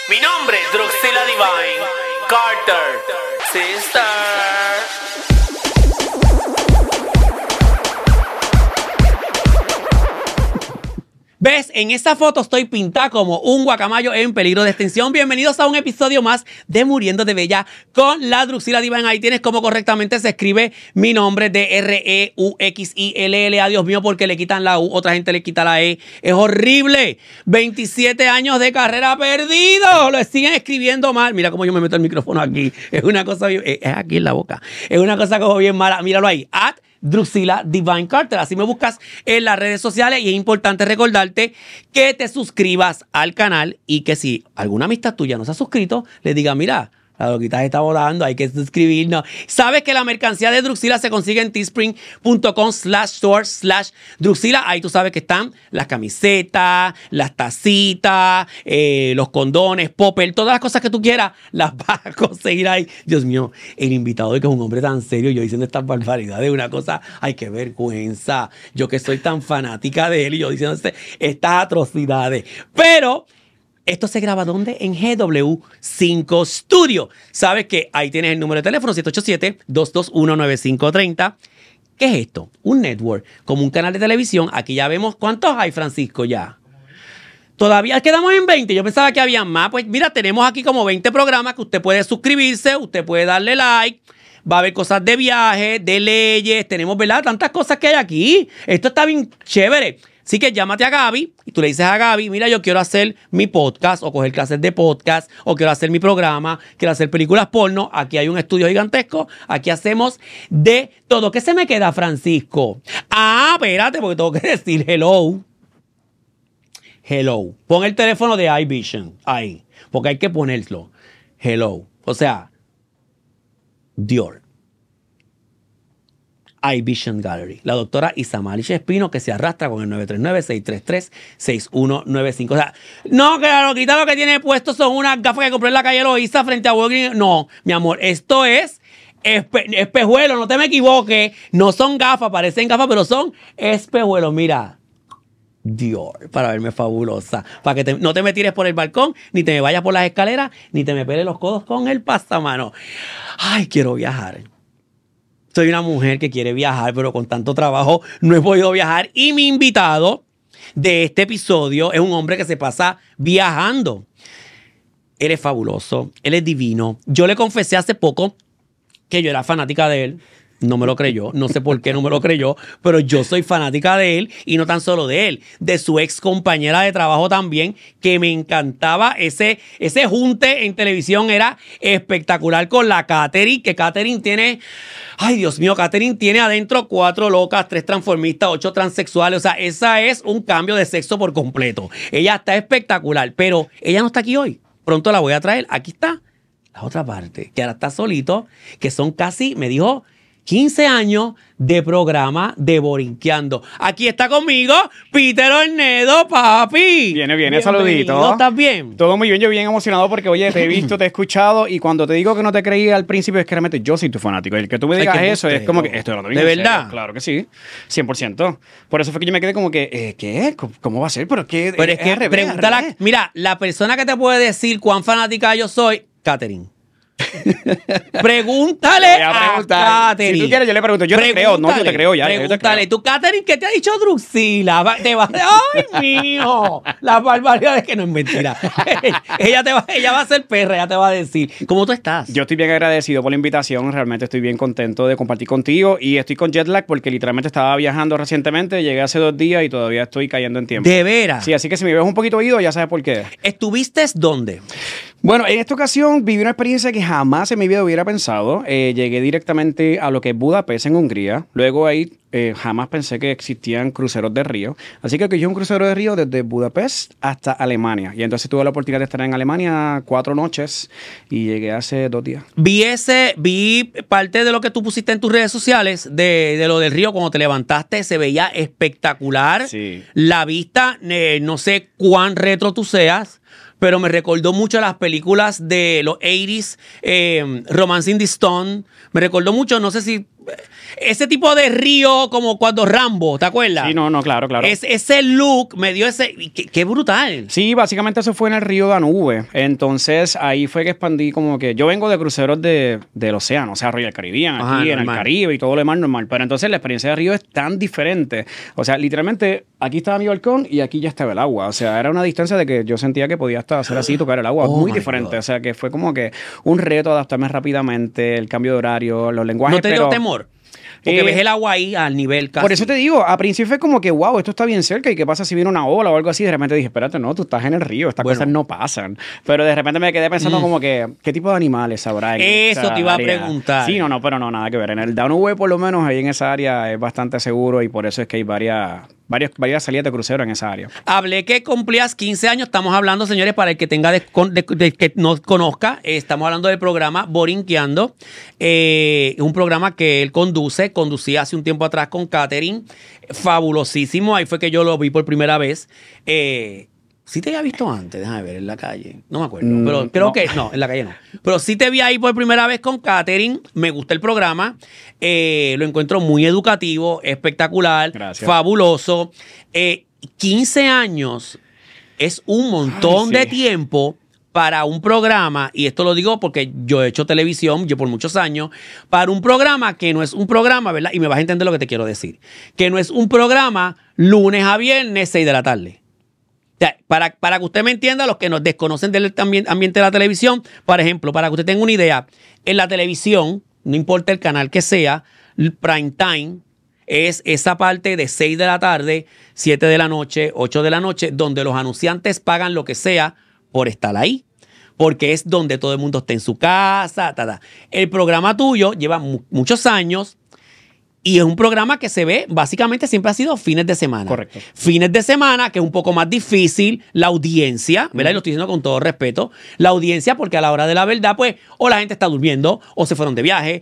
Mi nombre es Druxila Divine Carter, sister. ¿Ves? En esta foto estoy pintada como un guacamayo en peligro de extinción. Bienvenidos a un episodio más de Muriendo de Bella con la Druxila Divine. Ahí tienes cómo correctamente se escribe mi nombre, D-R-E-U-X-I-L-L-A. Dios mío, porque le quitan la U, otra gente le quita la E. Es horrible. 27 años de carrera perdido. Lo siguen escribiendo mal. Mira cómo yo me meto el micrófono aquí. Es una cosa bien... Es aquí en la boca. Es una cosa como bien mala. Míralo ahí. Druxila Divine Carter. Así me buscas en las redes sociales y es importante recordarte que te suscribas al canal y que si alguna amistad tuya no se ha suscrito, le diga, mira, la loquita está volando, hay que suscribirnos. ¿Sabes que la mercancía de Druxila se consigue en teespring.com/store/Druxila? Ahí tú sabes que están las camisetas, las tacitas, los condones, popper, todas las cosas que tú quieras, las vas a conseguir ahí. Dios mío, el invitado de que es un hombre tan serio, yo diciendo estas barbaridades, una cosa, ay, qué vergüenza. Yo que soy tan fanática de él y yo diciendo estas atrocidades. Pero... esto se graba ¿dónde? En GW5 Studio. Sabes que ahí tienes el número de teléfono, 787-221-9530. ¿Qué es esto? Un network, como un canal de televisión. Aquí ya vemos cuántos hay, Francisco, ya. Todavía quedamos en 20. Yo pensaba que había más. Pues mira, tenemos aquí como 20 programas que usted puede suscribirse, usted puede darle like. Va a haber cosas de viajes, de leyes. Tenemos, ¿verdad? Tantas cosas que hay aquí. Esto está bien chévere. Así que llámate a Gaby y tú le dices a Gaby, mira, yo quiero hacer mi podcast o coger clases de podcast o quiero hacer mi programa, quiero hacer películas porno. Aquí hay un estudio gigantesco. Aquí hacemos de todo. ¿Qué se me queda, Francisco? Espérate, porque tengo que decir hello. Hello. Pon el teléfono de iVision ahí, porque hay que ponerlo. Hello. O sea, Dior. iVision Gallery. La doctora Isamalish Espino, que se arrastra con el 939-633-6195. O sea, no, que la loquita lo que tiene puesto son unas gafas que compré en la calle Loíza frente a Walgreens. No, mi amor, esto es espejuelos, no te me equivoques. No son gafas, parecen gafas, pero son espejuelos. Mira, Dior, para verme fabulosa. Para que no te me tires por el balcón, ni te me vayas por las escaleras, ni te me peles los codos con el pasamano. Ay, quiero viajar. Soy una mujer que quiere viajar, pero con tanto trabajo no he podido viajar. Y mi invitado de este episodio es un hombre que se pasa viajando. Él es fabuloso, él es divino. Yo le confesé hace poco que yo era fanática de él. No me lo creyó, no sé por qué no me lo creyó, pero yo soy fanática de él y no tan solo de él, de su ex compañera de trabajo también, que me encantaba. Ese junte en televisión era espectacular con la Katherine, que Katherine tiene, ay Dios mío, Katherine tiene adentro 4 locas, 3 transformistas, 8 transexuales. O sea, esa es un cambio de sexo por completo. Ella está espectacular, pero ella no está aquí hoy. Pronto la voy a traer. Aquí está la otra parte, que ahora está solito, que son casi, me dijo, 15 años de programa de Borinqueando. Aquí está conmigo Peter Ornedo, papi. Viene, saludito. ¿Estás bien? Todo muy bien, yo bien emocionado porque, oye, te he visto, te he escuchado y cuando te digo que no te creí al principio es que realmente yo soy tu fanático. El que tú me digas eso es como que esto es lo ¿De verdad? Serio. Claro que sí, 100%. Por eso fue que yo me quedé como que, ¿qué? ¿Cómo va a ser? Pero es que pregúntala. Mira, la persona que te puede decir cuán fanática yo soy, Katherine. Pregúntale a Katherine. Si tú quieres, yo le pregunto. Yo te creo, no, yo te creo ya. Pregúntale. Tú, Katherine, ¿qué te ha dicho Druxila? ¡Ay, mío! Las barbaridades que no es mentira. ella va a ser perra, ella te va a decir. ¿Cómo tú estás? Yo estoy bien agradecido por la invitación. Realmente estoy bien contento de compartir contigo. Y estoy con jet lag porque literalmente estaba viajando recientemente. Llegué hace 2 días y todavía estoy cayendo en tiempo. ¿De veras? Sí, así que si me ves un poquito oído, ya sabes por qué. ¿Estuviste dónde? Bueno, en esta ocasión viví una experiencia que jamás en mi vida hubiera pensado. Llegué directamente a lo que es Budapest, en Hungría. Luego ahí jamás pensé que existían cruceros de río. Así que yo un crucero de río desde Budapest hasta Alemania. Y entonces tuve la oportunidad de estar en Alemania 4 noches y llegué hace 2 días. Vi parte de lo que tú pusiste en tus redes sociales de lo del río. Cuando te levantaste se veía espectacular. Sí. La vista, no sé cuán retro tú seas, pero me recordó mucho a las películas de los 80s, Romance in the Stone. Me recordó mucho, no sé si ese tipo de río como cuando Rambo, ¿te acuerdas? Sí, no, claro. Ese look me dio ese... ¡Qué brutal! Sí, básicamente eso fue en el río Danube. Entonces ahí fue que expandí como que... Yo vengo de cruceros del océano, o sea, Royal Caribbean, Ajá, aquí en normal. el Caribe y todo lo demás normal. Pero entonces la experiencia de río es tan diferente. O sea, literalmente aquí estaba mi balcón y aquí ya estaba el agua. O sea, era una distancia de que yo sentía que podía hasta hacer así, tocar el agua. Oh muy my diferente. God. O sea, que fue como que un reto adaptarme rápidamente, el cambio de horario, los lenguajes. ¿No te dio pero, temor? Porque ves el agua ahí al nivel casi. Por eso te digo, a principio fue como que, wow, esto está bien cerca y qué pasa si viene una ola o algo así. De repente dije, espérate, no, tú estás en el río, estas cosas no pasan. Pero de repente me quedé pensando como que, ¿qué tipo de animales habrá en Eso esa te iba a área? preguntar. Sí, no, pero no, nada que ver. En el Downway, por lo menos, ahí en esa área es bastante seguro y por eso es que hay varias salidas de crucero en esa área. Hablé que cumplías 15 años. Estamos hablando, señores, para el que tenga que no conozca, estamos hablando del programa Borinqueando. Un programa que él conducía hace un tiempo atrás con Katherine. Fabulosísimo. Ahí fue que yo lo vi por primera vez. Sí te había visto antes, déjame ver, en la calle. No me acuerdo, pero creo que... No, en la calle no. Pero sí te vi ahí por primera vez con Katherine. Me gusta el programa. Lo encuentro muy educativo, espectacular, Gracias. fabuloso. 15 años es un montón de tiempo para un programa, y esto lo digo porque yo he hecho televisión, yo por muchos años, para un programa que no es un programa, ¿verdad? Y me vas a entender lo que te quiero decir. Que no es un programa lunes a viernes, 6 de la tarde. O sea, para que usted me entienda, los que nos desconocen del ambiente de la televisión, por ejemplo, para que usted tenga una idea, en la televisión, no importa el canal que sea, prime time es esa parte de 6 de la tarde, 7 de la noche, 8 de la noche, donde los anunciantes pagan lo que sea por estar ahí. Porque es donde todo el mundo está en su casa. El programa tuyo lleva muchos años. Y es un programa que se ve, básicamente siempre ha sido fines de semana. Correcto. Fines de semana, que es un poco más difícil, la audiencia, ¿verdad? Y lo estoy diciendo con todo respeto. La audiencia, porque a la hora de la verdad, pues, o la gente está durmiendo, o se fueron de viaje,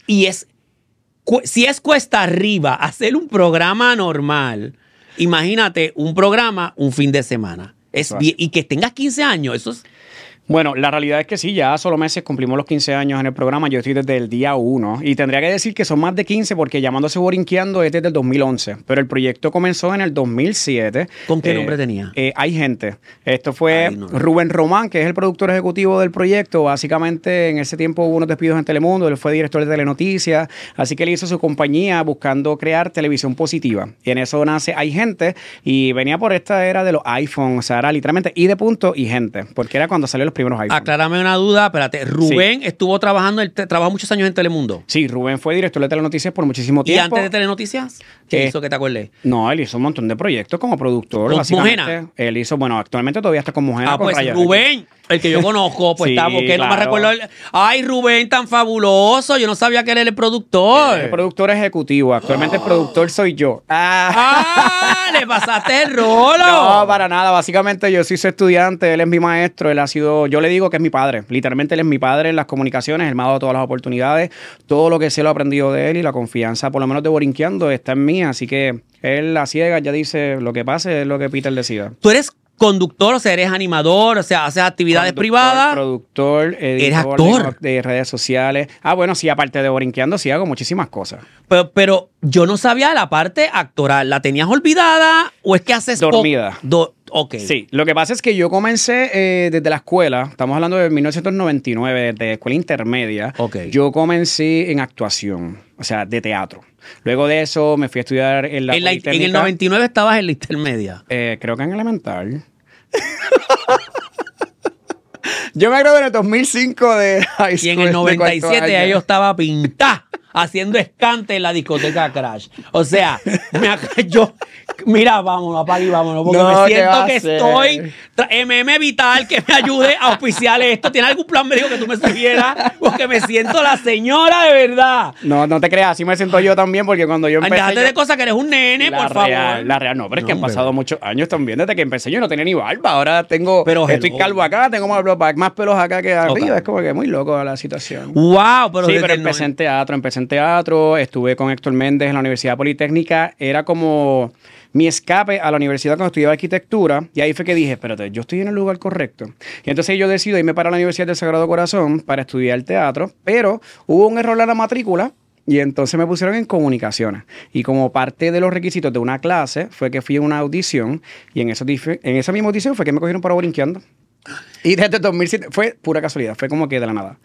si es cuesta arriba hacer un programa normal, imagínate un programa un fin de semana. Y que tengas 15 años, eso es... Bueno, la realidad es que sí, ya solo meses cumplimos los 15 años en el programa. Yo estoy desde el día 1 y tendría que decir que son más de 15 porque llamándose Borinqueando es desde el 2011. Pero el proyecto comenzó en el 2007. ¿Con qué nombre tenía? Hay gente. Esto fue Rubén Román, que es el productor ejecutivo del proyecto. Básicamente en ese tiempo hubo unos despidos en Telemundo. Él fue director de Telenoticias. Así que él hizo su compañía buscando crear televisión positiva. Y en eso nace Hay Gente. Y venía por esta era de los iPhones. O sea, era literalmente I de punto y gente. Porque era cuando salió los primeros iPhones. Aclárame una duda, espérate. Rubén estuvo trabajando, trabajó muchos años en Telemundo. Sí, Rubén fue director de Telenoticias por muchísimo tiempo. ¿Y antes de Telenoticias? ¿Qué hizo que te acuerdes? No, él hizo un montón de proyectos como productor. ¿Con básicamente. Mujena? Él hizo, bueno, actualmente todavía está con Mujena. Ah, con pues Raya Rubén, el que yo conozco, pues Sí, está, porque no me claro. recuerdo. Ay, Rubén, tan fabuloso. Yo no sabía que él era el productor. El productor ejecutivo. Actualmente el productor soy yo. ¡Ah! ¡Le pasaste el rolo! No, para nada. Básicamente yo soy su estudiante, él es mi maestro, él ha sido, yo le digo que es mi padre. Literalmente él es mi padre en las comunicaciones, él me ha dado todas las oportunidades, todo lo que sé lo he aprendido de él y la confianza, por lo menos de Borinqueando, está en mí. Así que él a ciegas ya dice, lo que pase es lo que Peter decida. Tú eres conductor, o sea, eres animador, o sea, haces actividades privadas. Productor, editor. ¿Eres actor? De redes sociales. Ah, bueno, sí, aparte de Borinqueando, sí hago muchísimas cosas. Pero yo no sabía la parte actoral. ¿La tenías olvidada o es que haces... Dormida. Ok. Sí, lo que pasa es que yo comencé desde la escuela, estamos hablando de 1999, de escuela intermedia. Ok. Yo comencé en actuación, o sea, de teatro. Luego de eso me fui a estudiar en la En Politécnica. el 99 estabas en la intermedia. Creo que en elemental. Yo me gradué en el 2005 de high school. Y en el de 97 cuarto ya año. yo estaba pintada haciendo escante en la discoteca Crash. O sea, mira, vámonos, apaga y vámonos, porque No, me ¿qué va siento a que hacer? estoy... MM Vital, que me ayude a auspiciar esto. ¿Tienes algún plan médico que tú me sugieras? Porque me siento la señora de verdad. No te creas, así me siento yo también, porque cuando yo Ay, empecé... déjate de cosas que eres un nene, por favor. La real, no, pero es que han hombre. pasado muchos años también. Desde que empecé yo no tenía ni barba. Ahora tengo... Pero estoy hello. calvo acá, tengo más pelos acá que arriba. Ok. Es como que muy loco la situación. Wow, pero Sí, desde pero el empecé en teatro, estuve con Héctor Méndez en la Universidad Politécnica, era como mi escape a la universidad cuando estudiaba arquitectura, y ahí fue que dije, espérate, yo estoy en el lugar correcto. Y entonces yo decido irme para la Universidad del Sagrado Corazón para estudiar teatro, pero hubo un error en la matrícula, y entonces me pusieron en comunicaciones. Y como parte de los requisitos de una clase fue que fui a una audición y en esa misma audición fue que me cogieron para Borinqueando. Y desde 2007 fue pura casualidad, fue como que de la nada.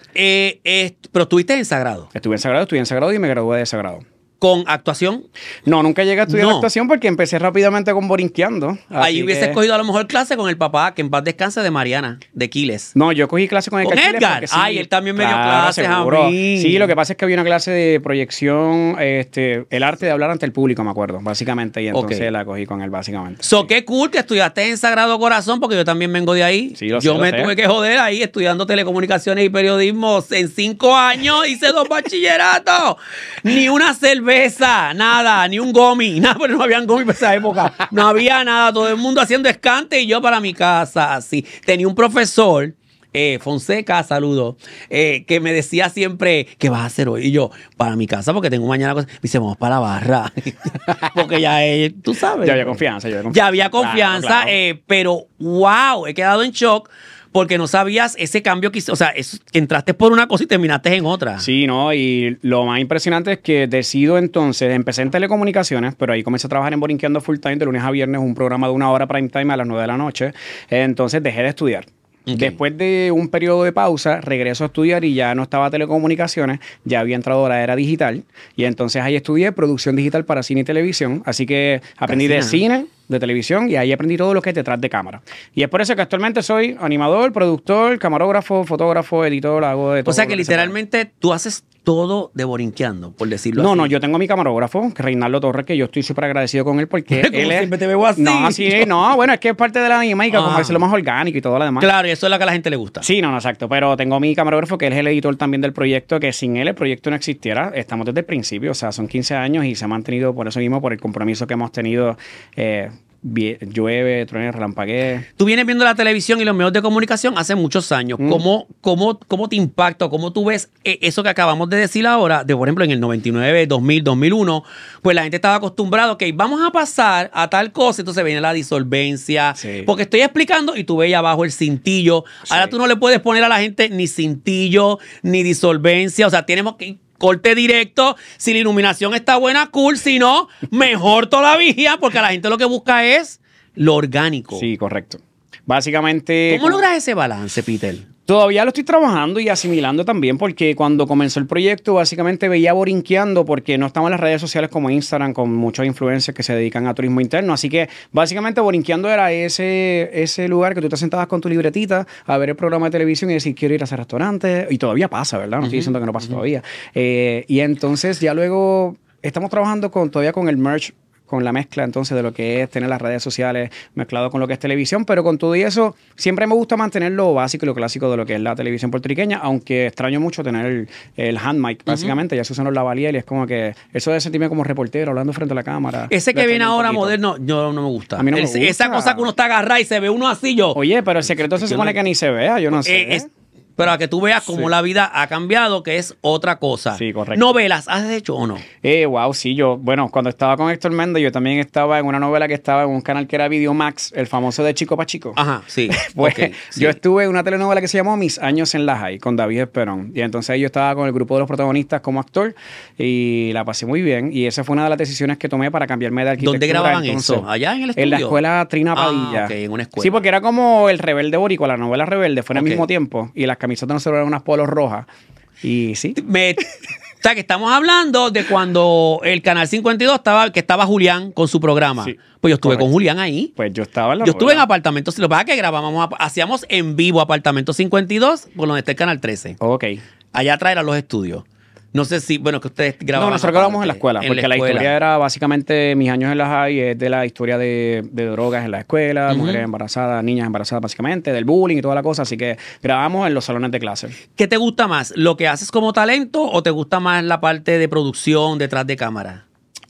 Pero estuviste en Sagrado. Estuve en Sagrado y me gradué de Sagrado. ¿Con actuación? No, nunca llegué a estudiar actuación porque empecé rápidamente con Borinqueando. Ahí hubieses cogido a lo mejor clase con el papá, que en paz descanse, de Mariana, de Quiles. No, yo cogí clase con Edgar. Sí, él también me dio clases seguro. a mí. Sí, lo que pasa es que había una clase de proyección, el arte de hablar ante el público, me acuerdo, básicamente, y entonces la cogí con él, básicamente. Qué cool que estudiaste en Sagrado Corazón, porque yo también vengo de ahí. Sí, yo me tuve que joder ahí estudiando telecomunicaciones y periodismo. En 5 años hice 2 bachilleratos. Ni una cerveza, nada, ni un gomi, nada, pero no habían gomi para esa época. No había nada, todo el mundo haciendo escante y yo para mi casa, así. Tenía un profesor, Fonseca, saludo, que me decía siempre, ¿qué vas a hacer hoy? Y yo, para mi casa, porque tengo mañana cosas. Me dice, vamos para la barra. Porque ya, tú sabes. Ya había confianza. Ya había confianza, claro. Pero wow, he quedado en shock. Porque no sabías ese cambio que hizo. O sea, entraste por una cosa y terminaste en otra. Sí, ¿no? Y lo más impresionante es que decido entonces, empecé en telecomunicaciones, pero ahí comencé a trabajar en Borinqueando Full Time de lunes a viernes, un programa de 1 hora prime time a las 9 de la noche. Entonces dejé de estudiar. Okay. Después de un periodo de pausa, regreso a estudiar y ya no estaba telecomunicaciones, ya había entrado a la era digital. Y entonces ahí estudié producción digital para cine y televisión. Así que aprendí de cine, de televisión, y ahí aprendí todo lo que es detrás de cámara. Y es por eso que actualmente soy animador, productor, camarógrafo, fotógrafo, editor, hago de todo. O sea que literalmente tú haces todo de Borinqueando, por decirlo así. No, yo tengo a mi camarógrafo, que Reinaldo Torres, que yo estoy súper agradecido con él porque él siempre te veo así. Bueno, es que es parte de la dinámica, como es lo más orgánico y todo lo demás. Claro, y eso es lo que a la gente le gusta. Sí, no, exacto. Pero tengo a mi camarógrafo, que él es el editor también del proyecto, que sin él el proyecto no existiera. Estamos desde el principio, o sea, son 15 años y se ha mantenido por eso mismo, por el compromiso que hemos tenido. Llueve, truene, relampaguee. Tú vienes viendo la televisión y los medios de comunicación hace muchos años. ¿Cómo te impacta? ¿Cómo tú ves eso que acabamos de decir ahora? De, por ejemplo, en el 99, 2000, 2001, pues la gente estaba acostumbrada, ok, vamos a pasar a tal cosa, entonces viene la disolvencia. Sí. Porque estoy explicando y tú ves abajo el cintillo. Sí. Ahora tú no le puedes poner a la gente ni cintillo, ni disolvencia. O sea, tenemos que corte directo. Si la iluminación está buena, cool. Si no, mejor todavía, porque la gente lo que busca es lo orgánico. Sí, correcto. Básicamente... ¿Cómo logras ese balance, Peter? Todavía lo estoy trabajando y asimilando también, porque cuando comenzó el proyecto básicamente veía Borinqueando porque no estaban las redes sociales como Instagram con muchos influencers que se dedican a turismo interno, así que básicamente Borinqueando era ese lugar que tú te sentabas con tu libretita a ver el programa de televisión y decir quiero ir a ese restaurante, y todavía pasa, ¿verdad? No estoy diciendo que no pasa todavía. Y entonces ya luego estamos trabajando todavía con el merch, con la mezcla entonces de lo que es tener las redes sociales mezclado con lo que es televisión, pero con todo y eso siempre me gusta mantener lo básico y lo clásico de lo que es la televisión puertorriqueña, aunque extraño mucho tener el hand mic, básicamente, ya se usan los lavalier y es como que eso de sentirme como reportero hablando frente a la cámara. Ese que viene ahora moderno, yo no me gusta. A mí no me gusta. Esa cosa que uno está agarrado y se ve uno así, yo. Oye, pero el secreto se supone que ni se vea, yo no sé. Pero a que tú veas cómo la vida ha cambiado, que es otra cosa. Sí, correcto. ¿Novelas has hecho o no? Wow, sí, cuando estaba con Héctor Méndez, yo también estaba en una novela que estaba en un canal que era Videomax, el famoso de Chico pa' Chico. Ajá, sí. Pues yo estuve en una telenovela que se llamó Mis años en la High, con David Esperón. Y entonces yo estaba con el grupo de los protagonistas como actor y la pasé muy bien. Y esa fue una de las decisiones que tomé para cambiarme de arquitectura. ¿Dónde grababan eso? ¿Allá en el estudio? En la escuela Trina Padilla. Ok, en una escuela. Sí, porque era como El Rebelde Boricua, la novela Rebelde, fue en el mismo tiempo. Y las camisetas de nosotros eran unas polos rojas. Y sí. O sea, que estamos hablando de cuando el Canal 52 estaba Julián con su programa. Sí, pues yo estuve con Julián ahí. Pues yo estaba en la Yo estuve en Apartamento. Lo que pasa es que hacíamos en vivo Apartamento 52, por donde está el Canal 13. Ok. Allá atrás eran los estudios. No sé si, que ustedes grababan. No, nosotros grabamos en la escuela, porque la historia era básicamente mis años en la high, es de la historia de drogas en la escuela, mujeres embarazadas, niñas embarazadas básicamente, del bullying y toda la cosa, así que grabamos en los salones de clase. ¿Qué te gusta más? ¿Lo que haces como talento o te gusta más la parte de producción detrás de cámara?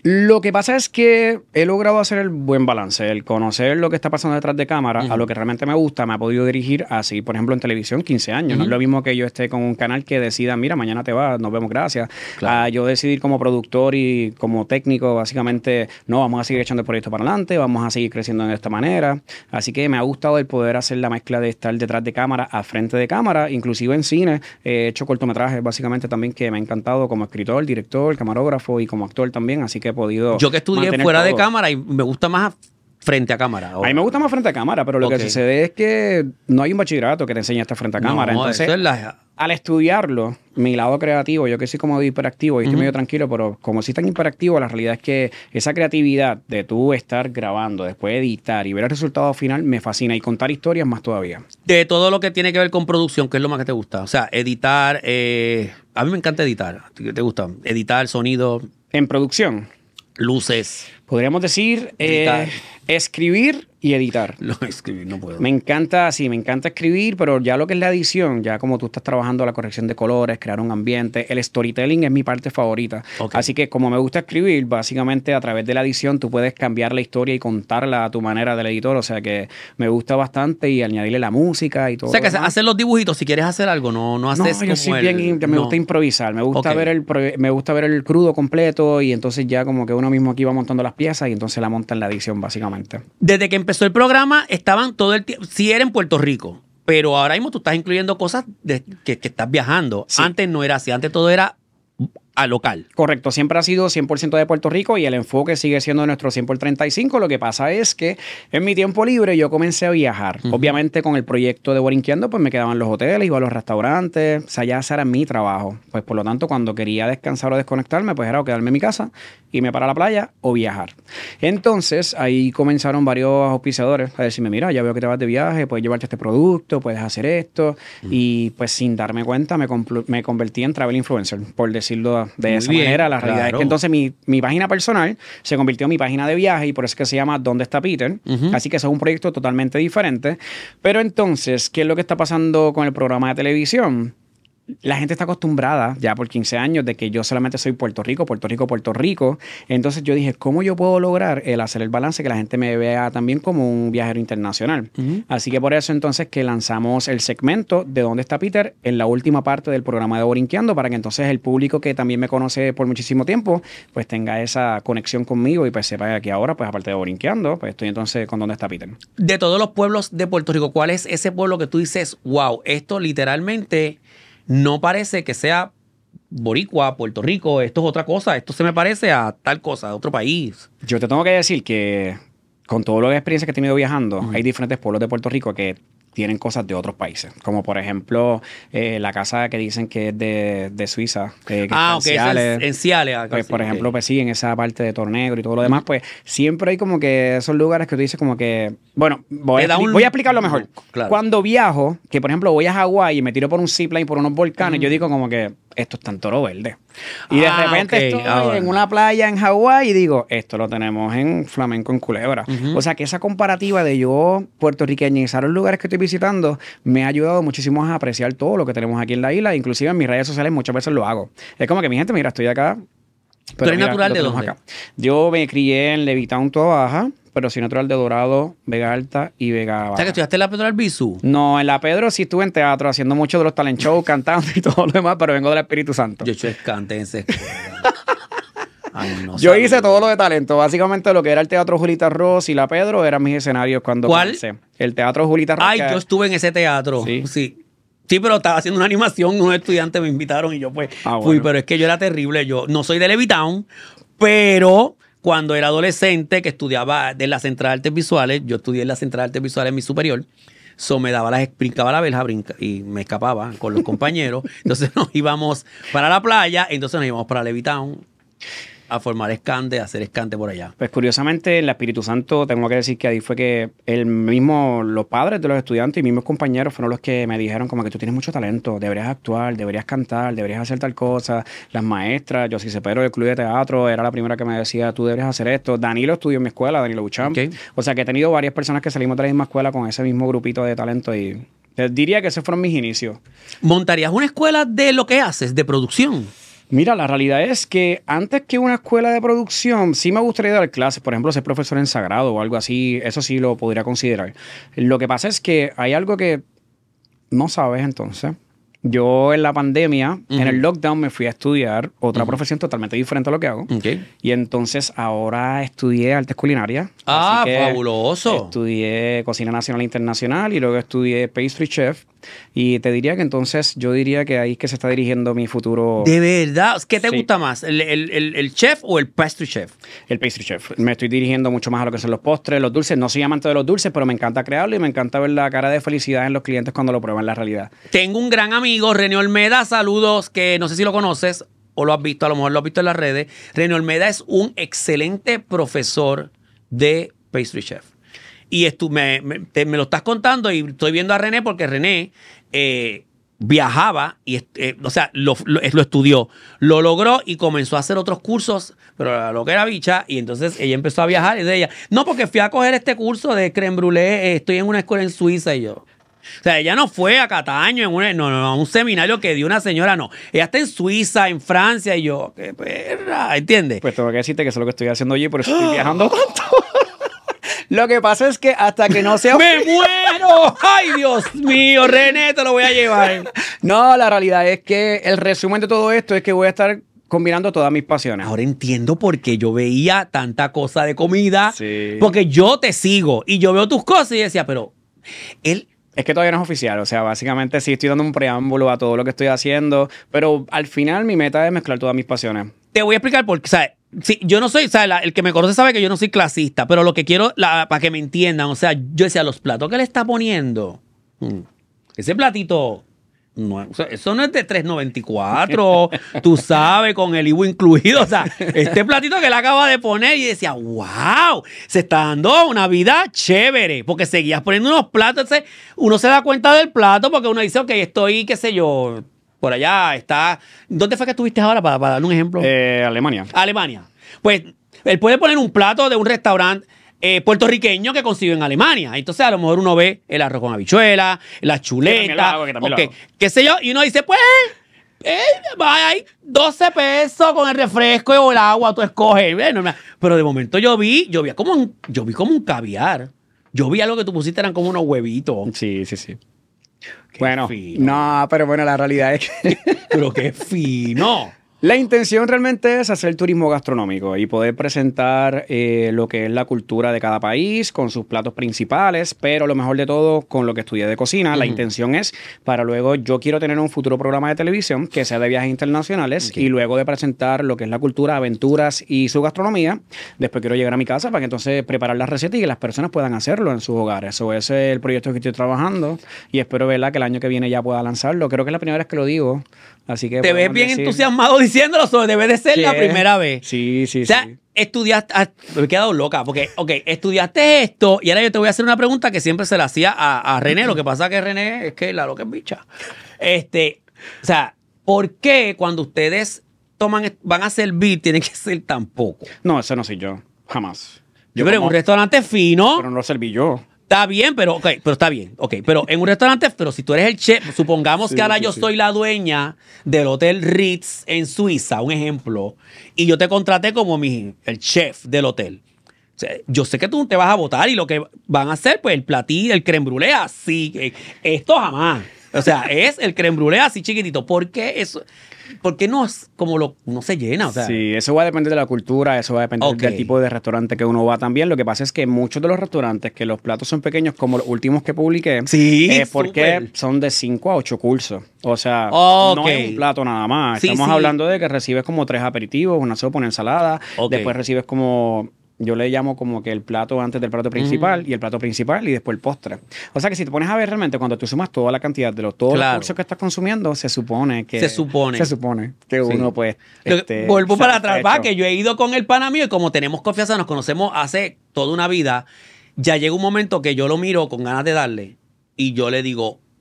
Lo que pasa es que he logrado hacer el buen balance, el conocer lo que está pasando detrás de cámara, a lo que realmente me gusta, me ha podido dirigir así, por ejemplo, en televisión, 15 años. No es lo mismo que yo esté con un canal que decida, mira, mañana te vas, nos vemos, gracias. Claro. Yo decidir como productor y como técnico, básicamente, no, vamos a seguir echando el proyecto para adelante, vamos a seguir creciendo de esta manera. Así que me ha gustado el poder hacer la mezcla de estar detrás de cámara, a frente de cámara, inclusive en cine. He hecho cortometrajes, básicamente, también que me ha encantado como escritor, director, camarógrafo y como actor también, así que he podido... Yo que estudié mantener fuera de todo. cámara y me gusta más frente a cámara. A mí me gusta más frente a cámara, pero lo Ok. que sucede es que no hay un bachillerato que te enseñe a estar frente a cámara. No, Entonces, eso es la... al estudiarlo, mi lado creativo, yo que soy como hiperactivo y estoy medio tranquilo, pero como soy tan hiperactivo, la realidad es que esa creatividad de tú estar grabando, después editar y ver el resultado final me fascina y contar historias más todavía. De todo lo que tiene que ver con producción, ¿qué es lo más que te gusta? O sea, editar, a mí me encanta editar. ¿Qué te gusta? Editar, sonido, En producción, luces. podríamos decir Editar. escribir y editar. No, escribir no puedo. Me encanta escribir, pero ya lo que es la edición, ya como tú estás trabajando la corrección de colores, crear un ambiente, el storytelling es mi parte favorita. Ok. Así que como me gusta escribir, básicamente a través de la edición tú puedes cambiar la historia y contarla a tu manera del editor, o sea que me gusta bastante y añadirle la música y todo. O sea, que lo demás. hacer los dibujitos, si quieres hacer algo, no No, haces yo como soy el- bien, me no. gusta improvisar, me gusta Ok. me gusta ver el crudo completo y entonces ya como que uno mismo aquí va montando las piezas y entonces la monta en la edición básicamente. Desde que empezó el programa, estaban todo el tiempo, sí era en Puerto Rico, pero ahora mismo tú estás incluyendo cosas que estás viajando. Sí. Antes no era así, antes todo era a local. Correcto, siempre ha sido 100% de Puerto Rico y el enfoque sigue siendo nuestro 100 por 35. Lo que pasa es que en mi tiempo libre yo comencé a viajar. Obviamente con el proyecto de Borinqueando pues me quedaban los hoteles, iba a los restaurantes, o sea, ya ese era mi trabajo. Pues por lo tanto cuando quería descansar o desconectarme pues era o quedarme en mi casa, irme para la playa o viajar. Entonces ahí comenzaron varios auspiciadores a decirme, mira, ya veo que te vas de viaje, puedes llevarte este producto, puedes hacer esto y pues sin darme cuenta me convertí en travel influencer, por decirlo de Muy esa bien, manera. La realidad es claro. que entonces mi página personal se convirtió en mi página de viaje y por eso es que se llama ¿Dónde está Peter? Así que eso es un proyecto totalmente diferente. Pero entonces, ¿qué es lo que está pasando con el programa de televisión? La gente está acostumbrada ya por 15 años de que yo solamente soy Puerto Rico, Puerto Rico, Puerto Rico. Entonces yo dije, ¿cómo yo puedo lograr el hacer el balance que la gente me vea también como un viajero internacional? Así que por eso entonces que lanzamos el segmento de ¿Dónde está Peter? En la última parte del programa de Borinqueando para que entonces el público que también me conoce por muchísimo tiempo pues tenga esa conexión conmigo y pues sepa que ahora pues aparte de Borinqueando pues estoy entonces con ¿Dónde está Peter? De todos los pueblos de Puerto Rico, ¿cuál es ese pueblo que tú dices, wow, esto literalmente no parece que sea Boricua, Puerto Rico, esto es otra cosa, esto se me parece a tal cosa, a otro país? Yo te tengo que decir que con todas las experiencias que he tenido viajando, hay diferentes pueblos de Puerto Rico que tienen cosas de otros países. Como por ejemplo, la casa que dicen que es de Suiza. Que está Ok, eso es en Ciales. Pues, por ejemplo, pues sí, en esa parte de Tornegro y todo lo demás, pues siempre hay como que esos lugares que tú dices como que... Bueno, voy Te da un- a explicarlo mejor. Claro. Cuando viajo, que por ejemplo voy a Hawái y me tiro por un zipline, por unos volcanes, yo digo como que esto está en Toro Verde. Y de repente ok, estoy ahora. en una playa en Hawái y digo, esto lo tenemos en Flamenco en Culebra. O sea que esa comparativa de yo puertorriqueñizar los lugares que estoy visitando me ha ayudado muchísimo a apreciar todo lo que tenemos aquí en la isla. Inclusive en mis redes sociales muchas veces lo hago. Es como que mi gente, mira, estoy acá. ¿Tú eres natural lo de tenemos dónde? Yo me crié en Levitown, Toa Baja, pero soy natural de Dorado, Vega Alta y Vega Baja. O sea, que estudiaste en la Pedro Albizu. No, en la Pedro sí estuve en teatro haciendo mucho de los talent shows, cantando y todo lo demás, pero vengo del Espíritu Santo. Yo he hecho escante en esa escuela. Ay, no Yo sabía. hice todo lo de talento. Básicamente lo que era el Teatro Julita Ross y la Pedro eran mis escenarios cuando ¿Cuál? comencé. El Teatro Julita Ross. Ay, que- yo estuve en ese teatro. Sí. Sí. Sí, pero estaba haciendo una animación, unos estudiantes me invitaron y yo pues Ah, fui, bueno. pero es que yo era terrible. Yo no soy de Levittown, pero cuando era adolescente que estudiaba de la Central de Artes Visuales, yo estudié en la Central de Artes Visuales en mi superior, brincaba la verja y me escapaba con los compañeros. Entonces nos íbamos para la playa, entonces nos íbamos para Levittown a formar escante, a hacer escante por allá. Pues curiosamente, en el Espíritu Santo, tengo que decir que ahí fue que los padres de los estudiantes y mismos compañeros fueron los que me dijeron como que tú tienes mucho talento, deberías actuar, deberías cantar, deberías hacer tal cosa. Las maestras, yo sí Cepero del Club de Teatro, era la primera que me decía, tú deberías hacer esto. Danilo estudió en mi escuela, Danilo Buchamp. Ok. O sea que he tenido varias personas que salimos de la misma escuela con ese mismo grupito de talento y diría que esos fueron mis inicios. ¿Montarías una escuela de lo que haces, de producción? Mira, la realidad es que antes que una escuela de producción, sí me gustaría dar clases, por ejemplo, ser profesor en Sagrado o algo así, eso sí lo podría considerar. Lo que pasa es que hay algo que no sabes entonces. Yo en la pandemia, en el lockdown, me fui a estudiar otra profesión totalmente diferente a lo que hago. Okay. Y entonces ahora estudié artes culinarias. Ah, Así que fabuloso. estudié cocina nacional e internacional y luego estudié pastry chef. Y te diría que entonces yo diría que ahí es que se está dirigiendo mi futuro. ¿De verdad? ¿Qué te Sí. gusta más? ¿El chef o el pastry chef? El pastry chef. Me estoy dirigiendo mucho más a lo que son los postres, los dulces. No soy amante de los dulces, pero me encanta crearlo y me encanta ver la cara de felicidad en los clientes cuando lo prueban la realidad. Tengo un gran amigo, René Olmeda, saludos, que no sé si lo conoces o lo has visto, a lo mejor lo has visto en las redes. René Olmeda es un excelente profesor de pastry chef. Y me lo estás contando y estoy viendo a René porque René viajaba y o sea, lo estudió, lo logró y comenzó a hacer otros cursos, pero lo que era bicha, y entonces ella empezó a viajar y de ella, no, porque fui a coger este curso de crème brûlée, estoy en una escuela en Suiza y yo. O sea, ella no fue a Cataño, a un seminario que dio una señora, no. Ella está en Suiza, en Francia, y yo, qué perra, ¿entiendes? Pues tengo que decirte que eso es lo que estoy haciendo allí, por eso estoy viajando tanto. Lo que pasa es que hasta que no sea... ¡Me muero! ¡Ay, Dios mío! René, te lo voy a llevar. No, la realidad es que el resumen de todo esto es que voy a estar combinando todas mis pasiones. Ahora entiendo por qué yo veía tanta cosa de comida. Sí. Porque yo te sigo y yo veo tus cosas y decía, pero él... Es que todavía no es oficial, o sea, básicamente sí estoy dando un preámbulo a todo lo que estoy haciendo, pero al final mi meta es mezclar todas mis pasiones. Te voy a explicar por qué, ¿sabes? Sí, yo no soy, ¿sabes? El que me conoce sabe que yo no soy clasista, pero lo que quiero, para que me entiendan, o sea, yo decía, los platos que le está poniendo, ese platito, no, o sea, eso no es de $3.94, tú sabes, con el IVU incluido, o sea, este platito que él acaba de poner y decía, wow, se está dando una vida chévere, porque seguías poniendo unos platos, entonces uno se da cuenta del plato porque uno dice, ok, estoy, qué sé yo, por allá está. ¿Dónde fue que estuviste ahora para dar un ejemplo? Alemania. Alemania. Pues él puede poner un plato de un restaurante puertorriqueño que consiguió en Alemania. Entonces a lo mejor uno ve el arroz con habichuela, la chuleta, que también lo hago. qué sé yo, y uno dice, pues, hay 12 pesos con el refresco o el agua, tú escoges. Pero de momento yo vi como un caviar. Yo vi algo que tú pusiste, eran como unos huevitos. Sí. Qué Bueno, fino. no, pero bueno, la realidad es que Pero qué fino. la intención realmente es hacer turismo gastronómico y poder presentar lo que es la cultura de cada país con sus platos principales, pero lo mejor de todo con lo que estudié de cocina. La intención es para luego, yo quiero tener un futuro programa de televisión que sea de viajes internacionales y luego de presentar lo que es la cultura, aventuras y su gastronomía, después quiero llegar a mi casa para que entonces preparar las recetas y que las personas puedan hacerlo en sus hogares. Ese es el proyecto que estoy trabajando y espero, ¿verdad?, que el año que viene ya pueda lanzarlo. Creo que es la primera vez que lo digo, así que... Te ves podemos bien decir- entusiasmado diciéndolo, solo debe de ser la Sí. primera vez. Sí. O sea, estudiaste, me he quedado loca, porque, estudiaste esto, y ahora yo te voy a hacer una pregunta que siempre se la hacía a René, lo que pasa que René es que la loca es bicha. O sea, ¿por qué cuando ustedes van a servir, tienen que ser tan poco? No, eso no soy yo. Jamás. Yo pero en como- un restaurante fino, Pero no lo serví yo. está bien, pero está bien, pero en un restaurante, pero si tú eres el chef, supongamos Sí, que ahora sí, yo sí. soy la dueña del Hotel Ritz en Suiza, un ejemplo, y yo te contraté como el chef del hotel. O sea, yo sé que tú te vas a votar y lo que van a hacer, pues el platillo, el crème brûlée así, esto jamás. O sea, es el crème brûlée así chiquitito. ¿Por qué eso? Porque no es como no se llena, o sea. Sí, eso va a depender de la cultura, eso va a depender Ok. del tipo de restaurante que uno va también. Lo que pasa es que muchos de los restaurantes que los platos son pequeños, como los últimos que publiqué, Sí, es porque súper. son de 5 a 8 cursos. O sea, Ok. no es un plato nada más. Sí, Estamos sí. hablando de que recibes como 3 aperitivos, una sopa, una ensalada. Ok. Después recibes como... Yo le llamo como que el plato antes del plato principal y el plato principal y después el postre. O sea que si te pones a ver realmente cuando tú sumas toda la cantidad de todos Claro. los cursos que estás consumiendo, se supone que Se supone. que Sí. uno pues Vuelvo para atrás, va, satisfecho. que yo he ido con el pana mío y como tenemos confianza, nos conocemos hace toda una vida, ya llega un momento que yo lo miro con ganas de darle y yo le digo,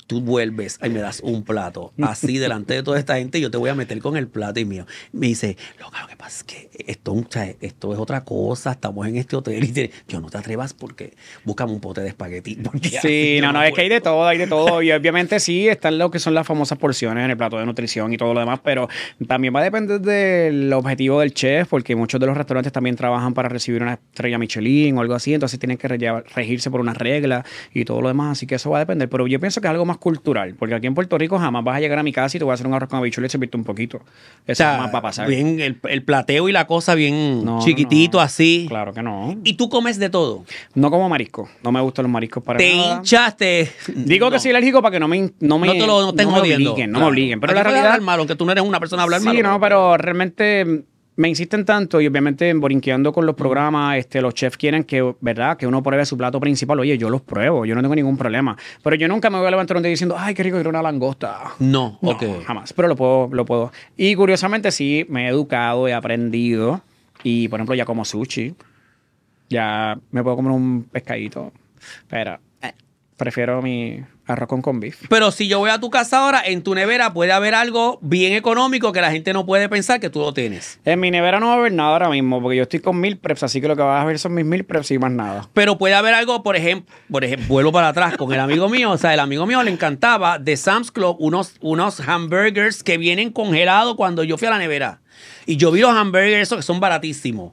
tú vuelves y me das un plato así delante de toda esta gente y yo te voy a meter con el plato y mío. Me dice, loca, lo que pasa es que esto es otra cosa, estamos en este hotel y dice, yo no te atrevas porque búscame un pote de espagueti. Sí, no, es que hay de todo. Y obviamente sí, están lo que son las famosas porciones en el plato de nutrición y todo lo demás, pero también va a depender del objetivo del chef, porque muchos de los restaurantes también trabajan para recibir una estrella Michelin o algo así, entonces tienen que regirse por unas reglas y todo lo demás, así que eso va a depender. Pero yo pienso que es algo más cultural, porque aquí en Puerto Rico jamás vas a llegar a mi casa y te voy a hacer un arroz con habichuelas y servirte un poquito. Eso jamás va a pasar. Bien, el plateo y la cosa bien chiquitito así. Claro que no. ¿Y tú comes de todo? No como marisco, no me gustan los mariscos para ¿Te nada. hinchaste? Digo que soy alérgico para que no me obliguen, no me obliguen. Pero la realidad... malo, que tú no eres una persona a hablar malo. Sí, no, pero realmente me insisten tanto y obviamente borinqueando con los programas, los chefs quieren que, ¿verdad? Que uno pruebe su plato principal. Oye, yo los pruebo, yo no tengo ningún problema. Pero yo nunca me voy a levantar un día diciendo, ay, qué rico, quiero una langosta. No, jamás. Pero lo puedo. Y curiosamente sí, me he educado, he aprendido. Y, por ejemplo, ya como sushi. Ya me puedo comer un pescadito. Pero prefiero mi arroz con beef. Pero si yo voy a tu casa ahora, en tu nevera puede haber algo bien económico que la gente no puede pensar que tú lo tienes. En mi nevera no va a haber nada ahora mismo, porque yo estoy con meal preps, así que lo que vas a ver son mis meal preps y más nada. Pero puede haber algo, por ejemplo, vuelvo para atrás con el amigo mío. O sea, el amigo mío le encantaba de Sam's Club unos hamburgers que vienen congelados cuando yo fui a la nevera. Y yo vi los hamburgers esos que son baratísimos.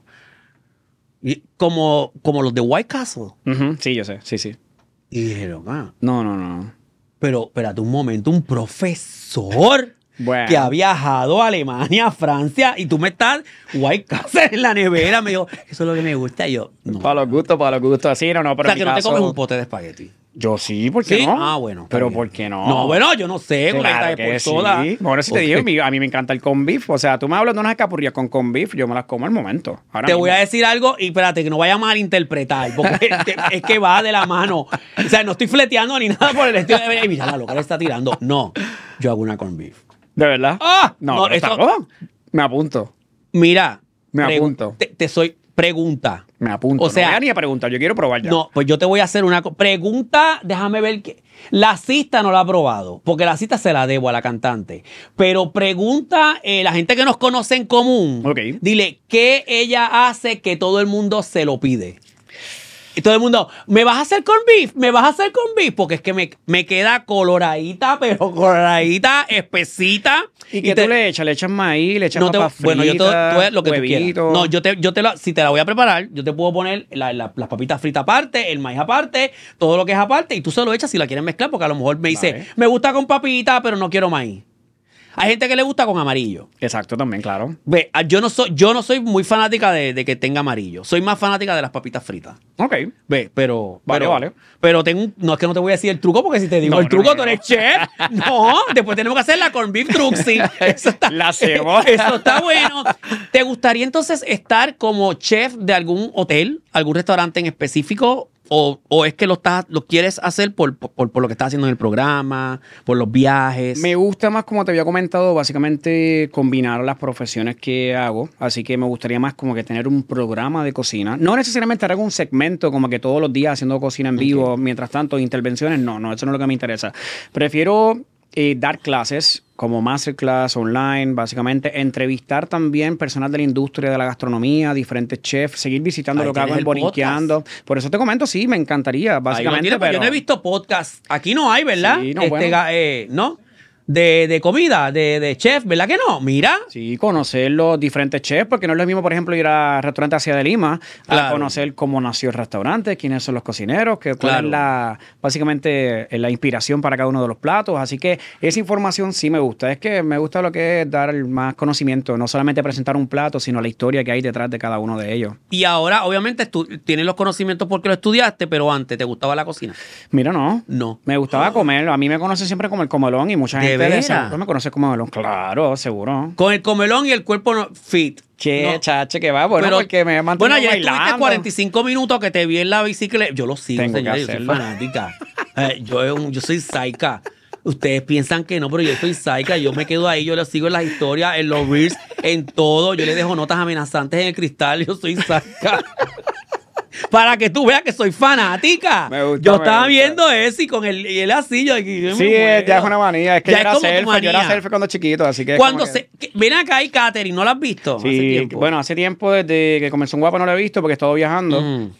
Y como los de White Castle. Sí, yo sé, sí. Y dijeron, No. Pero espérate un momento, un profesor que ha viajado a Alemania, a Francia, y tú me estás White Castle en la nevera. Me dijo, eso es lo que me gusta. Y yo, no. Para los gustos. Sí, no, pero o sea, que no te comes un pote de espagueti. Yo sí, ¿por qué no? Ah, bueno. Pero ¿por qué no? No, bueno, yo no sé. Claro que sí. Bueno, si te digo, a mí me encanta el corned beef. O sea, tú me hablas de unas escapurrias con corned beef, yo me las como al momento. Te voy a decir algo y espérate, que no vaya a malinterpretar, porque es que va de la mano. O sea, no estoy fleteando ni nada por el estilo de... Mira, la loca le está tirando. No, yo hago una corned beef. ¿De verdad? ¡Ah! No, eso... Me apunto. Mira. Me apunto. Pregunta. Me apunto. O sea, no voy a ni a preguntar, yo quiero probar ya. No, pues yo te voy a hacer una pregunta. Déjame ver que la cista no la ha probado, porque la cista se la debo a la cantante. Pero pregunta, la gente que nos conoce en común, dile qué ella hace que todo el mundo se lo pide. Y todo el mundo, ¿me vas a hacer corned beef? ¿Me vas a hacer corned beef? Porque es que me queda coloradita, pero coloradita, espesita. ¿Y qué tú le echas? ¿Le echas maíz? ¿Le echas papas fritas? Bueno, tú lo que huevito. tú quieras. No, si te la voy a preparar, yo te puedo poner las papitas fritas aparte, el maíz aparte, todo lo que es aparte, y tú se lo echas si la quieres mezclar, porque a lo mejor me dice, me gusta con papita, pero no quiero maíz. Hay gente que le gusta con amarillo. Exacto, también, claro. Ve, yo no soy muy fanática de que tenga amarillo. Soy más fanática de las papitas fritas. Ok. Ve, pero... Vale. Pero no es que no te voy a decir el truco, porque si te digo el truco, tú eres chef. No, después tenemos que hacer la corned beef truxi. Eso está... La hacemos. Eso está bueno. ¿Te gustaría entonces estar como chef de algún hotel, algún restaurante en específico? ¿O es que lo quieres hacer por lo que estás haciendo en el programa, por los viajes? Me gusta más, como te había comentado, básicamente combinar las profesiones que hago. Así que me gustaría más como que tener un programa de cocina. No necesariamente hacer un segmento como que todos los días haciendo cocina en vivo, mientras tanto intervenciones. No, eso no es lo que me interesa. Prefiero dar clases como masterclass online, básicamente entrevistar también personas de la industria de la gastronomía, diferentes chefs, seguir visitando lo que hago en Borinqueando. Por eso te comento, sí, me encantaría, básicamente. Pero... Yo no he visto podcast. Aquí no hay, ¿verdad? Sí, no, bueno. ¿No? De comida, de chef, ¿verdad que no? Mira. Sí, conocer los diferentes chefs, porque no es lo mismo, por ejemplo, ir al restaurante Asia de Lima, a conocer cómo nació el restaurante, quiénes son los cocineros, cuál es básicamente la inspiración para cada uno de los platos. Así que esa información sí me gusta. Es que me gusta lo que es dar más conocimiento, no solamente presentar un plato, sino la historia que hay detrás de cada uno de ellos. Y ahora, obviamente, tú tienes los conocimientos porque lo estudiaste, pero antes, ¿te gustaba la cocina? Mira, no. Me gustaba comer. A mí me conoce siempre como el comelón y mucha gente me conoce como melón. Claro, seguro. Con el comelón y el cuerpo fit. Chache, que va. Bueno, porque me he mantenido bailando. Bueno, ayer estuviste 45 minutos que te vi en la bicicleta. Yo lo sigo, señor. Yo soy fanática. Yo soy saica. Ustedes piensan que no, pero yo soy saica. Yo me quedo ahí, yo lo sigo en las historias, en los reels, en todo. Yo le dejo notas amenazantes en el cristal. Yo soy saica. Para que tú veas que soy fanática. Me gusta, yo me estaba gusta. viendo eso y con el así, yo aquí, yo me Sí, muero. ya es una manía. Es que Ya yo es era como tu selfie, yo era manía. selfie cuando chiquito, así que... es Cuando como que- ven acá y Katherine, ¿no la has visto? Hace Sí, tiempo. bueno, hace tiempo desde que comenzó un guapa no lo he visto porque he estado viajando, Mm.